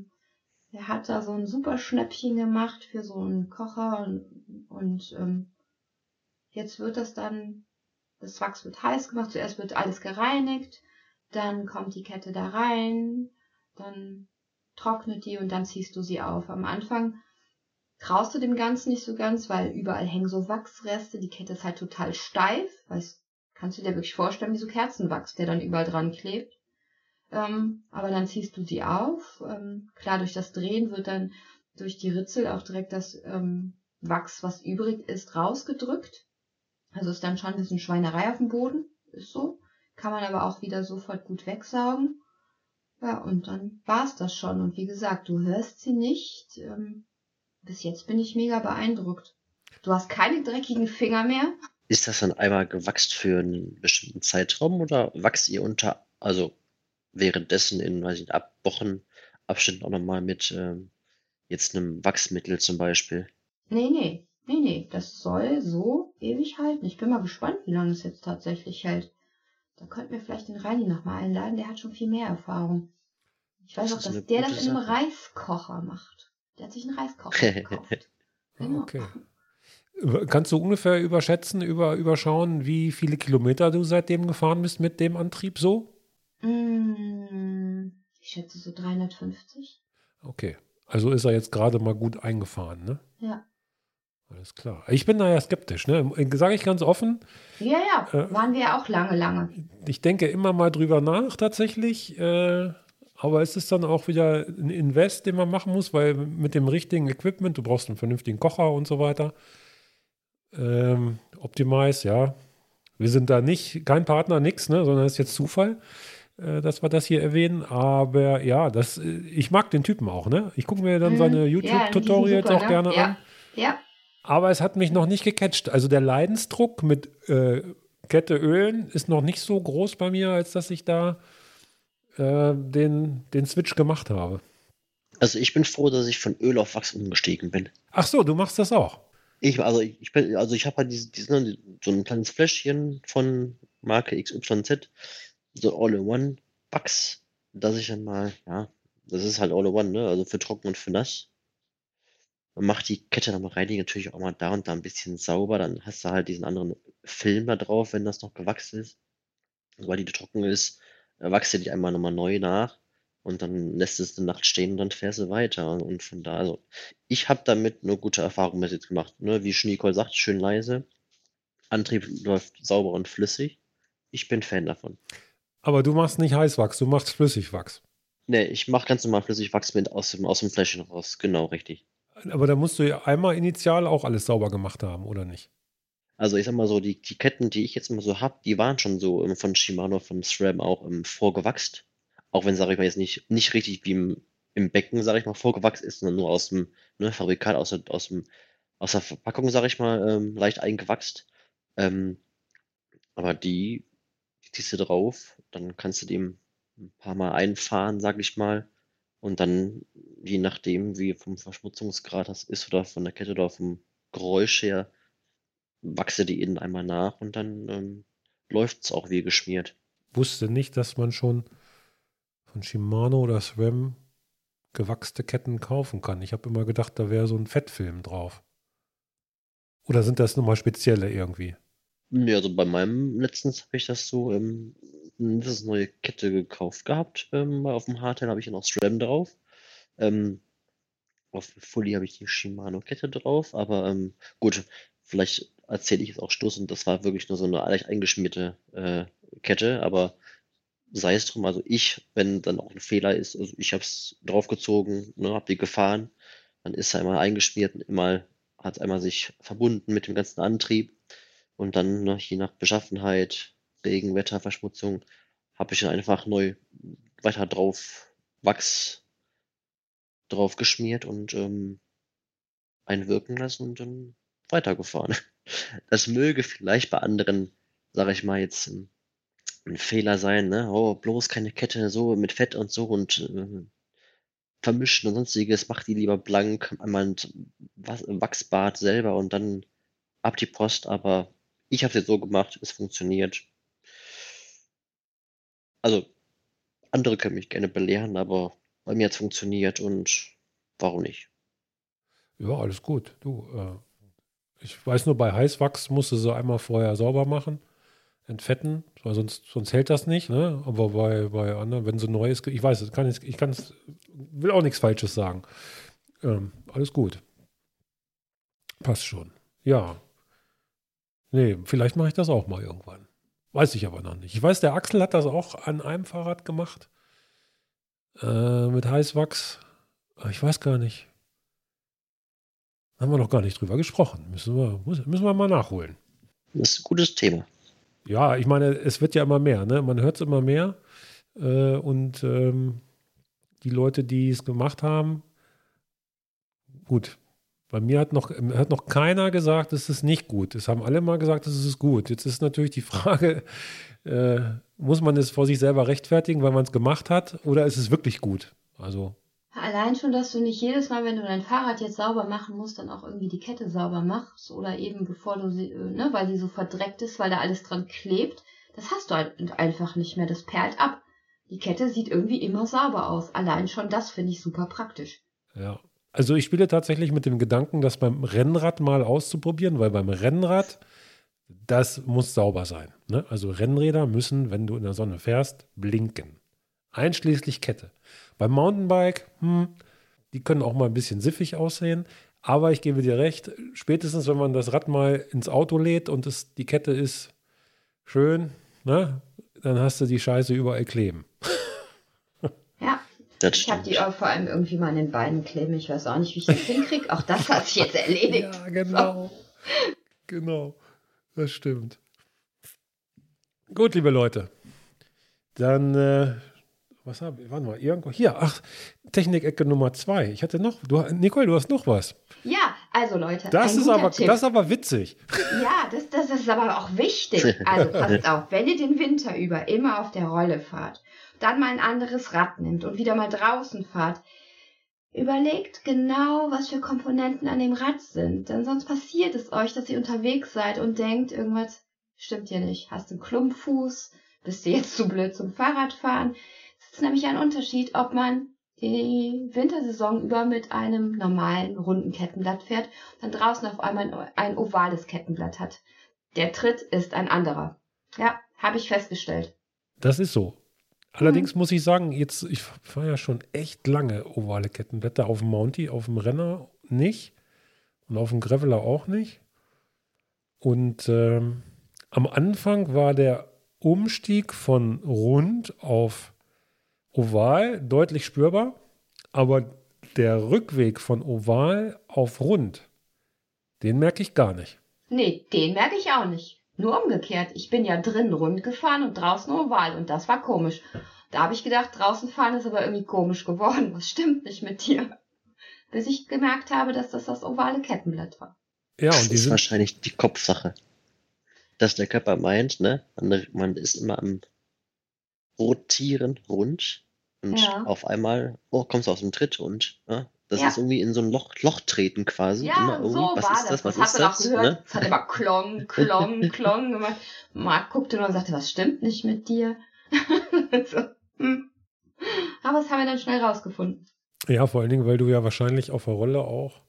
Er hat da so ein super Schnäppchen gemacht für so einen Kocher und jetzt wird das Wachs wird heiß gemacht. Zuerst wird alles gereinigt, dann kommt die Kette da rein, dann trocknet die und dann ziehst du sie auf. Am Anfang traust du dem Ganzen nicht so ganz, weil überall hängen so Wachsreste. Die Kette ist halt total steif. Kannst du dir wirklich vorstellen, wie so Kerzenwachs, der dann überall dran klebt. Aber dann ziehst du sie auf. Klar, durch das Drehen wird dann durch die Ritzel auch direkt das Wachs, was übrig ist, rausgedrückt. Also ist dann schon ein bisschen Schweinerei auf dem Boden. Ist so. Kann man aber auch wieder sofort gut wegsaugen. Ja, und dann war's das schon. Und wie gesagt, du hörst sie nicht. Bis jetzt bin ich mega beeindruckt. Du hast keine dreckigen Finger mehr. Ist das dann einmal gewachst für einen bestimmten Zeitraum oder wachst ihr also währenddessen in, weiß ich nicht, Wochenabständen auch nochmal mit jetzt einem Wachsmittel zum Beispiel? Nee. Das soll so ewig halten. Ich bin mal gespannt, wie lange es jetzt tatsächlich hält. Da könnten wir vielleicht den Reini nochmal einladen. Der hat schon viel mehr Erfahrung. Ich weiß auch, Das ist dass eine der gute das in einem Sache. Reiskocher macht. Der hat sich einen Reiskocher gekauft. Genau. Okay. Kannst du ungefähr überschauen, wie viele Kilometer du seitdem gefahren bist mit dem Antrieb so? Ich schätze so 350. Okay. Also ist er jetzt gerade mal gut eingefahren, ne? Ja. Alles klar. Ich bin da ja skeptisch, ne? Sage ich ganz offen. Ja, waren wir ja auch lange. Ich denke immer mal drüber nach tatsächlich, aber es ist dann auch wieder ein Invest, den man machen muss, weil mit dem richtigen Equipment, du brauchst einen vernünftigen Kocher und so weiter. Optimize, ja. Wir sind da kein Partner, nix, ne, sondern es ist jetzt Zufall, dass wir das hier erwähnen. Aber ja, ich mag den Typen auch, ne? Ich gucke mir dann seine YouTube-Tutorials auch gerne an. Ja. Aber es hat mich noch nicht gecatcht. Also der Leidensdruck mit Kette Ölen ist noch nicht so groß bei mir, als dass ich da den Switch gemacht habe. Also ich bin froh, dass ich von Öl auf Wachs umgestiegen bin. Ach so, du machst das auch. Ich habe halt so ein kleines Fläschchen von Marke XYZ, so All-in-One Wachs, dass ich dann mal, ja, das ist halt All-in-One, ne? Also für trocken und für nass. Man macht die Kette dann mal reinigen, natürlich auch mal da und da ein bisschen sauber, dann hast du halt diesen anderen Film da drauf, wenn das noch gewachsen ist. Sobald die trocken ist, wachst du die einmal nochmal neu nach und dann lässt es eine Nacht stehen und dann fährst du weiter. Und von da, also ich habe damit eine gute Erfahrung bis jetzt gemacht. Ne? Wie schon Nicole sagt, schön leise. Antrieb läuft sauber und flüssig. Ich bin Fan davon. Aber du machst nicht Heißwachs, du machst Flüssigwachs. Ne, ich mache ganz normal Flüssigwachs mit aus dem Fläschchen raus. Genau, richtig. Aber da musst du ja einmal initial auch alles sauber gemacht haben, oder nicht? Also ich sag mal so, die Ketten, die ich jetzt mal so habe, die waren schon so von Shimano, von SRAM auch vorgewachst. Auch wenn, sage ich mal, jetzt nicht richtig wie im Becken, sage ich mal, vorgewachsen ist, sondern nur aus dem Fabrikat, aus der Verpackung, sage ich mal, leicht eingewachst. Aber die ziehst du drauf, dann kannst du die ein paar Mal einfahren, sag ich mal. Und dann, je nachdem, wie vom Verschmutzungsgrad das ist oder von der Kette oder vom Geräusch her, wachse die innen einmal nach und dann läuft es auch wie geschmiert. Wusste nicht, dass man schon von Shimano oder SRAM gewachste Ketten kaufen kann. Ich habe immer gedacht, da wäre so ein Fettfilm drauf. Oder sind das nochmal spezielle irgendwie? Ja, also bei meinem letztens habe ich das so, das ist eine neue Kette gekauft gehabt. Auf dem Hardtail habe ich ja noch SRAM drauf. Auf Fully habe ich die Shimano-Kette drauf, aber gut, vielleicht erzähle ich jetzt auch Stoß und das war wirklich nur so eine leicht eingeschmierte Kette, aber sei es drum, also wenn dann auch ein Fehler ist, also ich habe es draufgezogen, ne, habe die gefahren, dann ist er einmal eingeschmiert und hat es einmal sich verbunden mit dem ganzen Antrieb und dann, ne, je nach Beschaffenheit, Regen, Wetter, Verschmutzung, habe ich dann einfach neu weiter Wachs drauf geschmiert und einwirken lassen und dann weitergefahren. Das möge vielleicht bei anderen, sage ich mal, jetzt ein Fehler sein, ne? Oh, bloß keine Kette so mit Fett und so und vermischen und sonstiges, mach die lieber blank, einmal ein Wachsbad selber und dann ab die Post, aber ich habe es jetzt so gemacht, es funktioniert. Also, andere können mich gerne belehren, aber bei mir hat es funktioniert und warum nicht? Ja, alles gut. Du, ich weiß nur, bei Heißwachs musst du sie einmal vorher sauber machen, entfetten, weil sonst hält das nicht, ne? Aber bei anderen, wenn so neu ist, ich weiß es, will auch nichts Falsches sagen. Alles gut. Passt schon. Ja. Nee, vielleicht mache ich das auch mal irgendwann. Weiß ich aber noch nicht. Ich weiß, der Axel hat das auch an einem Fahrrad gemacht. Mit Heißwachs. Aber ich weiß gar nicht. Haben wir noch gar nicht drüber gesprochen. Müssen wir mal nachholen. Das ist ein gutes Thema. Ja, ich meine, es wird ja immer mehr, ne? Man hört es immer mehr. Und die Leute, die es gemacht haben, gut. Bei mir hat noch keiner gesagt, es ist nicht gut. Es haben alle mal gesagt, es ist gut. Jetzt ist natürlich die Frage, muss man es vor sich selber rechtfertigen, weil man es gemacht hat, oder ist es wirklich gut? Also. Allein schon, dass du nicht jedes Mal, wenn du dein Fahrrad jetzt sauber machen musst, dann auch irgendwie die Kette sauber machst oder eben bevor du sie, weil sie so verdreckt ist, weil da alles dran klebt, das hast du halt einfach nicht mehr. Das perlt ab. Die Kette sieht irgendwie immer sauber aus. Allein schon das finde ich super praktisch. Ja. Also ich spiele tatsächlich mit dem Gedanken, das beim Rennrad mal auszuprobieren, weil beim Rennrad, das muss sauber sein. Ne? Also Rennräder müssen, wenn du in der Sonne fährst, blinken. Einschließlich Kette. Beim Mountainbike, die können auch mal ein bisschen siffig aussehen, Aber ich gebe dir recht, spätestens wenn man das Rad mal ins Auto lädt und die Kette ist schön, ne, dann hast du die Scheiße überall kleben. Ja, Das ich habe die stimmt. auch vor allem irgendwie mal an den Beinen kleben. Ich weiß auch nicht, wie ich das hinkriege. Auch das hat sich jetzt erledigt. Ja, genau. Genau, das stimmt. Gut, liebe Leute. Dann, was haben wir? Warte mal, irgendwo. Hier, Technik-Ecke Nummer 2. Ich hatte noch, Nicole, du hast noch was. Ja, also Leute, Das ein ist guter Tipp. aber witzig. Ja, das ist aber auch wichtig. Also passt auf, wenn ihr den Winter über immer auf der Rolle fahrt, dann mal ein anderes Rad nimmt und wieder mal draußen fahrt, überlegt genau, was für Komponenten an dem Rad sind. Denn sonst passiert es euch, dass ihr unterwegs seid und denkt, irgendwas stimmt hier nicht. Hast du einen Klumpfuß? Bist du jetzt zu blöd zum Fahrradfahren? Es ist nämlich ein Unterschied, ob man die Wintersaison über mit einem normalen runden Kettenblatt fährt und dann draußen auf einmal ein ovales Kettenblatt hat. Der Tritt ist ein anderer. Ja, habe ich festgestellt. Das ist so. Allerdings muss ich sagen, ich fahre ja schon echt lange ovale Kettenblätter auf dem Mountie, auf dem Renner nicht und auf dem Graveler auch nicht. Und am Anfang war der Umstieg von rund auf oval deutlich spürbar, aber der Rückweg von oval auf rund, den merke ich gar nicht. Nee, den merke ich auch nicht. Nur umgekehrt. Ich bin ja drinnen rund gefahren und draußen oval und das war komisch. Da habe ich gedacht, draußen fahren ist aber irgendwie komisch geworden. Was stimmt nicht mit dir? Bis ich gemerkt habe, dass das ovale Kettenblatt war. Ja, Das und die ist sind, wahrscheinlich die Kopfsache. Dass der Körper meint, ne, man ist immer am Rotieren rund und Ja. auf einmal, kommst du aus dem Tritt und das Ja. ist irgendwie in so ein Loch treten quasi. Ja, immer irgendwie, so was war ist das? Was hast ist du doch das? gehört. Ne? Es hat immer Klong, Klong, Klong gemacht. Marc guckte nur und sagte, was stimmt nicht mit dir? So. Aber das haben wir dann schnell rausgefunden. ja, vor allen Dingen, weil du ja wahrscheinlich auf der Rolle auch,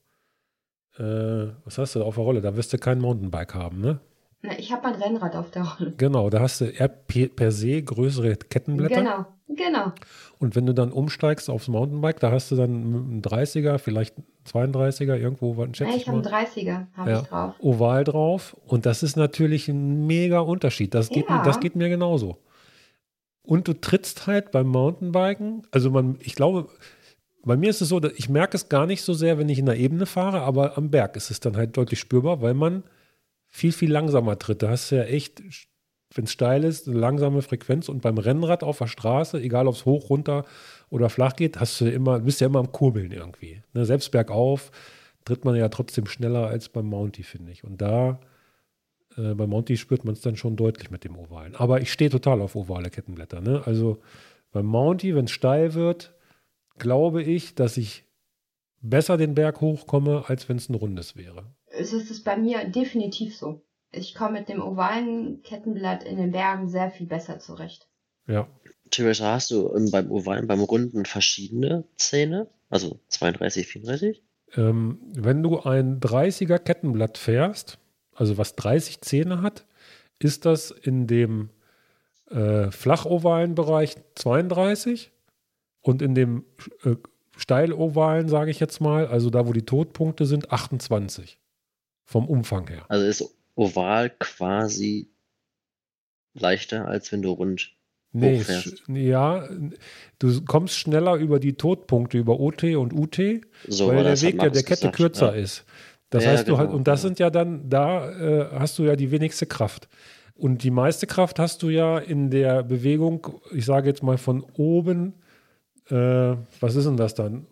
was hast du da auf der Rolle? Da wirst du kein Mountainbike haben, ne? Na, ich habe mein Rennrad auf der Rolle. Genau, da hast du eher per se größere Kettenblätter. Genau. Und wenn du dann umsteigst aufs Mountainbike, da hast du dann einen 30er, vielleicht einen 32er, irgendwo, was schätze Ja, ich ich habe einen mal. 30er, habe Ja, ich drauf. oval drauf. Und das ist natürlich ein mega Unterschied. Das geht mir genauso. Und du trittst halt beim Mountainbiken, also ich glaube, bei mir ist es so, dass ich merke es gar nicht so sehr, wenn ich in der Ebene fahre, aber am Berg ist es dann halt deutlich spürbar, weil man viel, viel langsamer tritt. Da hast du ja echt, wenn es steil ist, eine langsame Frequenz. Und beim Rennrad auf der Straße, egal ob es hoch, runter oder flach geht, bist du ja immer am Kurbeln irgendwie. Ne, selbst bergauf tritt man ja trotzdem schneller als beim Mountie, finde ich. Und da, beim Mountie spürt man es dann schon deutlich mit dem Ovalen. Aber ich stehe total auf ovale Kettenblätter. Ne? Also beim Mountie, wenn es steil wird, glaube ich, dass ich besser den Berg hochkomme, als wenn es ein rundes wäre. Es ist bei mir definitiv so. Ich komme mit dem ovalen Kettenblatt in den Bergen sehr viel besser zurecht. Ja. Theresa, hast du beim Ovalen, beim Runden verschiedene Zähne? Also 32, 34? Wenn du ein 30er Kettenblatt fährst, also was 30 Zähne hat, ist das in dem flachovalen Bereich 32 und in dem steilovalen, sage ich jetzt mal, also da, wo die Todpunkte sind, 28 vom Umfang her. Also ist oval quasi leichter, als wenn du rund hochfährst. Ja, du kommst schneller über die Todpunkte, über OT und UT, So, weil war der das, hat Weg der Markus Kette gesagt, kürzer ja. ist. Das Ja, heißt, du halt, genau, und das genau. sind ja dann, da hast du ja die wenigste Kraft. Und die meiste Kraft hast du ja in der Bewegung, ich sage jetzt mal von oben, was ist denn das dann?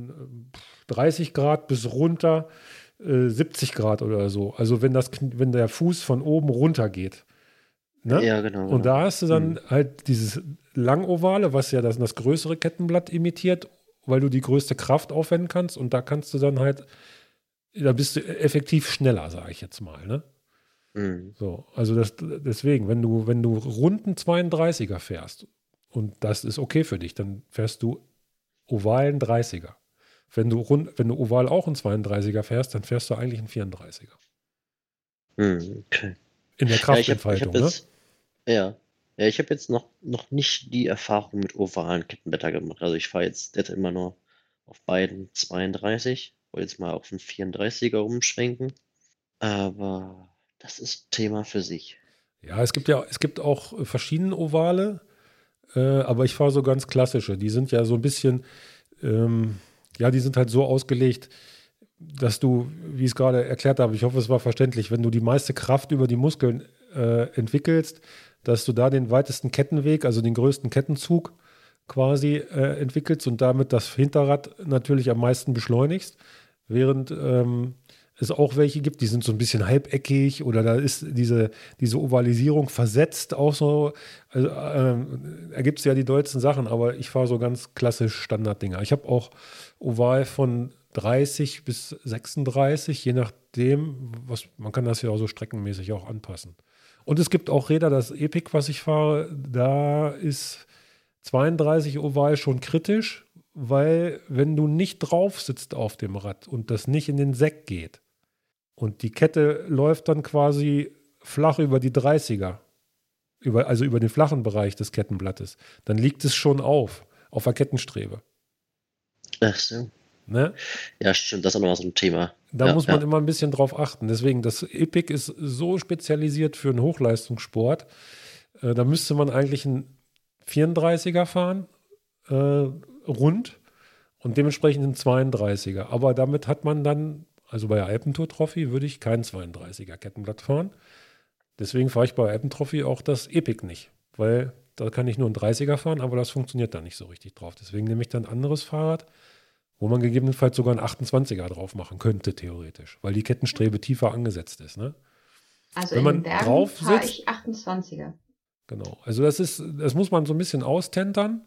30 Grad bis runter 70 Grad oder so. Also wenn der Fuß von oben runter geht. Ne? Ja, genau. Und da hast du dann halt dieses Langovale, was ja das größere Kettenblatt imitiert, weil du die größte Kraft aufwenden kannst. Und da kannst du dann halt, da bist du effektiv schneller, sage ich jetzt mal. Ne? Mhm. So, also deswegen, wenn du runden 32er fährst und das ist okay für dich, dann fährst du ovalen 30er. Wenn du oval auch einen 32er fährst, dann fährst du eigentlich einen 34er. Okay. In der Kraftentfaltung, ne? Ja, ich habe jetzt noch nicht die Erfahrung mit ovalen Kettenblätter gemacht. Also ich fahre jetzt immer nur auf beiden 32 Wollte jetzt mal auf einen 34er umschwenken. Aber das ist ein Thema für sich. Ja, es gibt auch verschiedene Ovale, aber ich fahre so ganz klassische. Die sind ja so ein bisschen, ja, die sind halt so ausgelegt, dass du, wie ich es gerade erklärt habe, ich hoffe, es war verständlich, wenn du die meiste Kraft über die Muskeln entwickelst, dass du da den weitesten Kettenweg, also den größten Kettenzug quasi entwickelst und damit das Hinterrad natürlich am meisten beschleunigst, während es auch welche gibt, die sind so ein bisschen halbeckig oder da ist diese Ovalisierung versetzt auch so. Also, da gibt es ja die dollsten Sachen, aber ich fahre so ganz klassisch Standarddinger. Ich habe auch Oval von 30 bis 36, je nachdem, man kann das ja auch so streckenmäßig auch anpassen. Und es gibt auch Räder, das Epic, was ich fahre, da ist 32 Oval schon kritisch, weil wenn du nicht drauf sitzt auf dem Rad und das nicht in den Sack geht und die Kette läuft dann quasi flach über die 30er, also über den flachen Bereich des Kettenblattes, dann liegt es schon auf der Kettenstrebe. Ach so. Ne? Ja, stimmt, das ist auch nochmal so ein Thema. Da muss man immer ein bisschen drauf achten. Deswegen, das Epic ist so spezialisiert für einen Hochleistungssport. Da müsste man eigentlich einen 34er fahren, rund, und dementsprechend einen 32er. Aber damit hat man dann, also bei der Alpentour Trophy würde ich kein 32er Kettenblatt fahren. Deswegen fahre ich bei Alpentrophy auch das Epic nicht, weil da kann ich nur einen 30er fahren, aber das funktioniert da nicht so richtig drauf. Deswegen nehme ich dann ein anderes Fahrrad, wo man gegebenenfalls sogar einen 28er drauf machen könnte, theoretisch, weil die Kettenstrebe tiefer angesetzt ist. Ne? Also wenn in man den Bergen drauf fahre sitzt, ich 28er. Genau, also das muss man so ein bisschen austentern.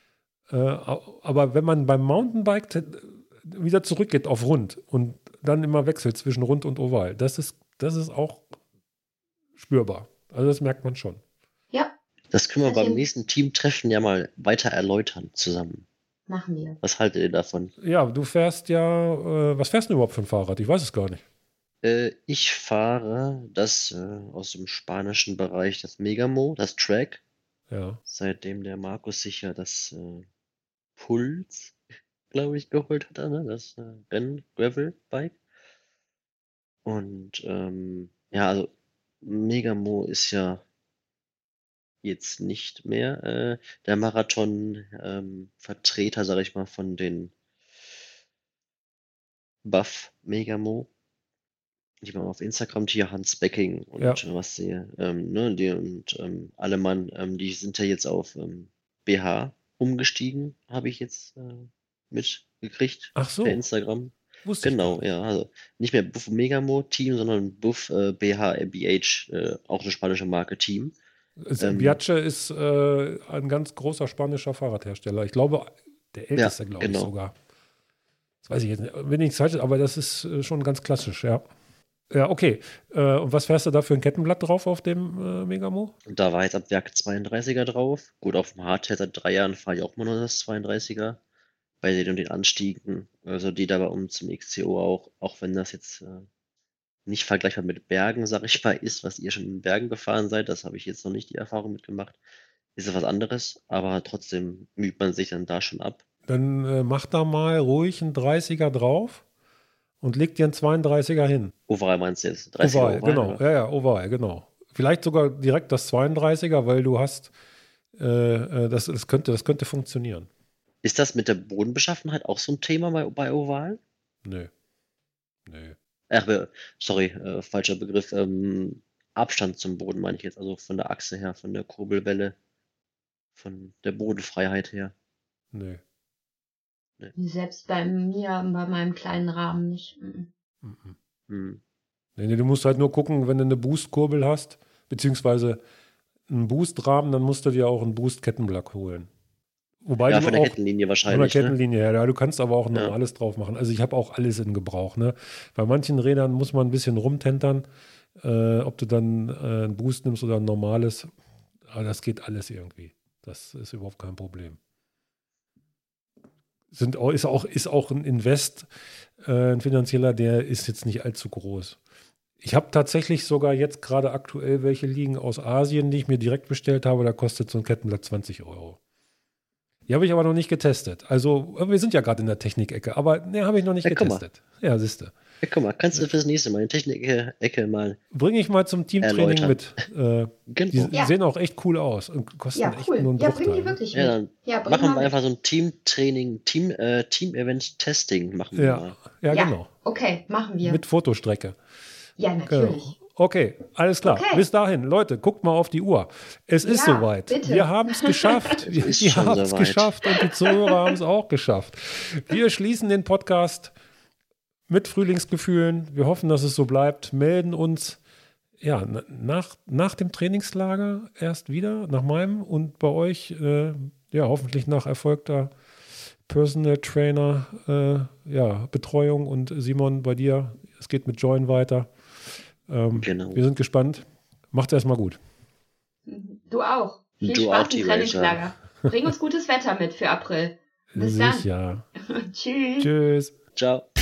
Aber wenn man beim Mountainbike wieder zurückgeht auf Rund und dann immer wechselt zwischen Rund und Oval, das ist auch spürbar. Also das merkt man schon. Ja, Das können wir beim Deswegen- nächsten Teamtreffen ja mal weiter erläutern zusammen. machen wir. Was haltet ihr davon? Ja, du fährst ja, was fährst du überhaupt für ein Fahrrad? Ich weiß es gar nicht. Ich fahre das aus dem spanischen Bereich, das Megamo, das Track, Ja. seitdem der Markus sich ja das Puls, glaube ich, geholt hat, ne? Das Renn-Gravel-Bike. Und ja, also Megamo ist ja jetzt nicht mehr der Marathon-Vertreter, sage ich mal, von den Buff Megamo, die man auf Instagram, hier Hans Becking und Ja. was sehe, ne, die und alle Mann, die sind ja jetzt auf BH umgestiegen, habe ich jetzt mitgekriegt Ach so. per Instagram. Wusste ich gar Genau, nicht. ja, also nicht mehr Buff Megamo Team, sondern Buff BH BH, auch eine spanische Marke Team. Biace ist ein ganz großer spanischer Fahrradhersteller. Ich glaube, der älteste, Ja, glaube ich genau. sogar. Das weiß ich jetzt nicht, wenn ich falsch, aber das ist schon ganz klassisch, ja. Ja, okay. Und was fährst du da für ein Kettenblatt drauf auf dem Megamo? Und da war jetzt ab Werk 32er drauf. Gut, auf dem Hardtail seit 3 Jahren fahre ich auch immer nur das 32er. Bei den und den Anstiegen, also die da bei uns zum XCO auch wenn das jetzt nicht vergleichbar mit Bergen, sag ich mal, ist, was ihr schon in Bergen gefahren seid, das habe ich jetzt noch nicht die Erfahrung mitgemacht, ist es was anderes, aber trotzdem müht man sich dann da schon ab. Dann mach da mal ruhig einen 30er drauf und leg dir einen 32er hin. Oval meinst du jetzt? 30er Oval, genau. oder? Ja, Oval, genau. Vielleicht sogar direkt das 32er, weil du hast, das könnte funktionieren. Ist das mit der Bodenbeschaffenheit auch so ein Thema bei Oval? Nö. Ach, sorry, falscher Begriff. Abstand zum Boden meine ich jetzt, also von der Achse her, von der Kurbelwelle, von der Bodenfreiheit her. Nö. Selbst bei mir, bei meinem kleinen Rahmen nicht. Mhm. Hm. Nee, du musst halt nur gucken, wenn du eine Boost-Kurbel hast, beziehungsweise einen Boost-Rahmen, dann musst du dir auch einen Boost-Kettenblatt holen. Wobei Ja, du von der auch Kettenlinie von der wahrscheinlich, ne? Kettenlinie her, ja, du kannst aber auch ein Ja. normales drauf machen. Also ich habe auch alles in Gebrauch. Ne? Bei manchen Rädern muss man ein bisschen rumtentern, ob du dann einen Boost nimmst oder ein normales. Aber das geht alles irgendwie. Das ist überhaupt kein Problem. Ist auch ein Invest, ein finanzieller, der ist jetzt nicht allzu groß. Ich habe tatsächlich sogar jetzt gerade aktuell welche liegen aus Asien, die ich mir direkt bestellt habe. Da kostet so ein Kettenblatt 20 Euro. Die habe ich aber noch nicht getestet. Also, wir sind ja gerade in der Technik-Ecke, aber ne, habe ich noch nicht Ja, guck mal. getestet. Ja, siehste. Ja, guck mal, kannst du fürs nächste Mal in Technik-Ecke mal. Bringe ich mal zum Teamtraining Erläutern. mit. Die Genau. Ja. sehen auch echt cool aus und kosten Ja, echt cool. nur einen Ja, bring Bruchteil. die wirklich Ja, mit. dann Ja, bring machen mal wir mit. einfach so ein Teamtraining, Team-Event-Testing machen wir Ja, mal. ja, Ja, genau. okay, machen wir. Mit Fotostrecke. Ja, natürlich. Okay, alles klar. Okay. Bis dahin, Leute, guckt mal auf die Uhr. Es ist Ja, soweit. bitte. Wir haben es geschafft. Wir ist schon haben es soweit. geschafft und die Zuhörer haben es auch geschafft. Wir schließen den Podcast mit Frühlingsgefühlen. Wir hoffen, dass es so bleibt. Melden uns ja nach dem Trainingslager erst wieder, nach meinem und bei euch, ja, hoffentlich nach erfolgter Personal Trainer, Betreuung und Simon bei dir. Es geht mit Join weiter. Genau. Wir sind gespannt. Macht's erstmal gut. Du auch. Viel Du Spaß auch, im die Trainingslager. Bring uns gutes Wetter mit für April. Bis dann. Sicher. Tschüss. Tschüss. Ciao.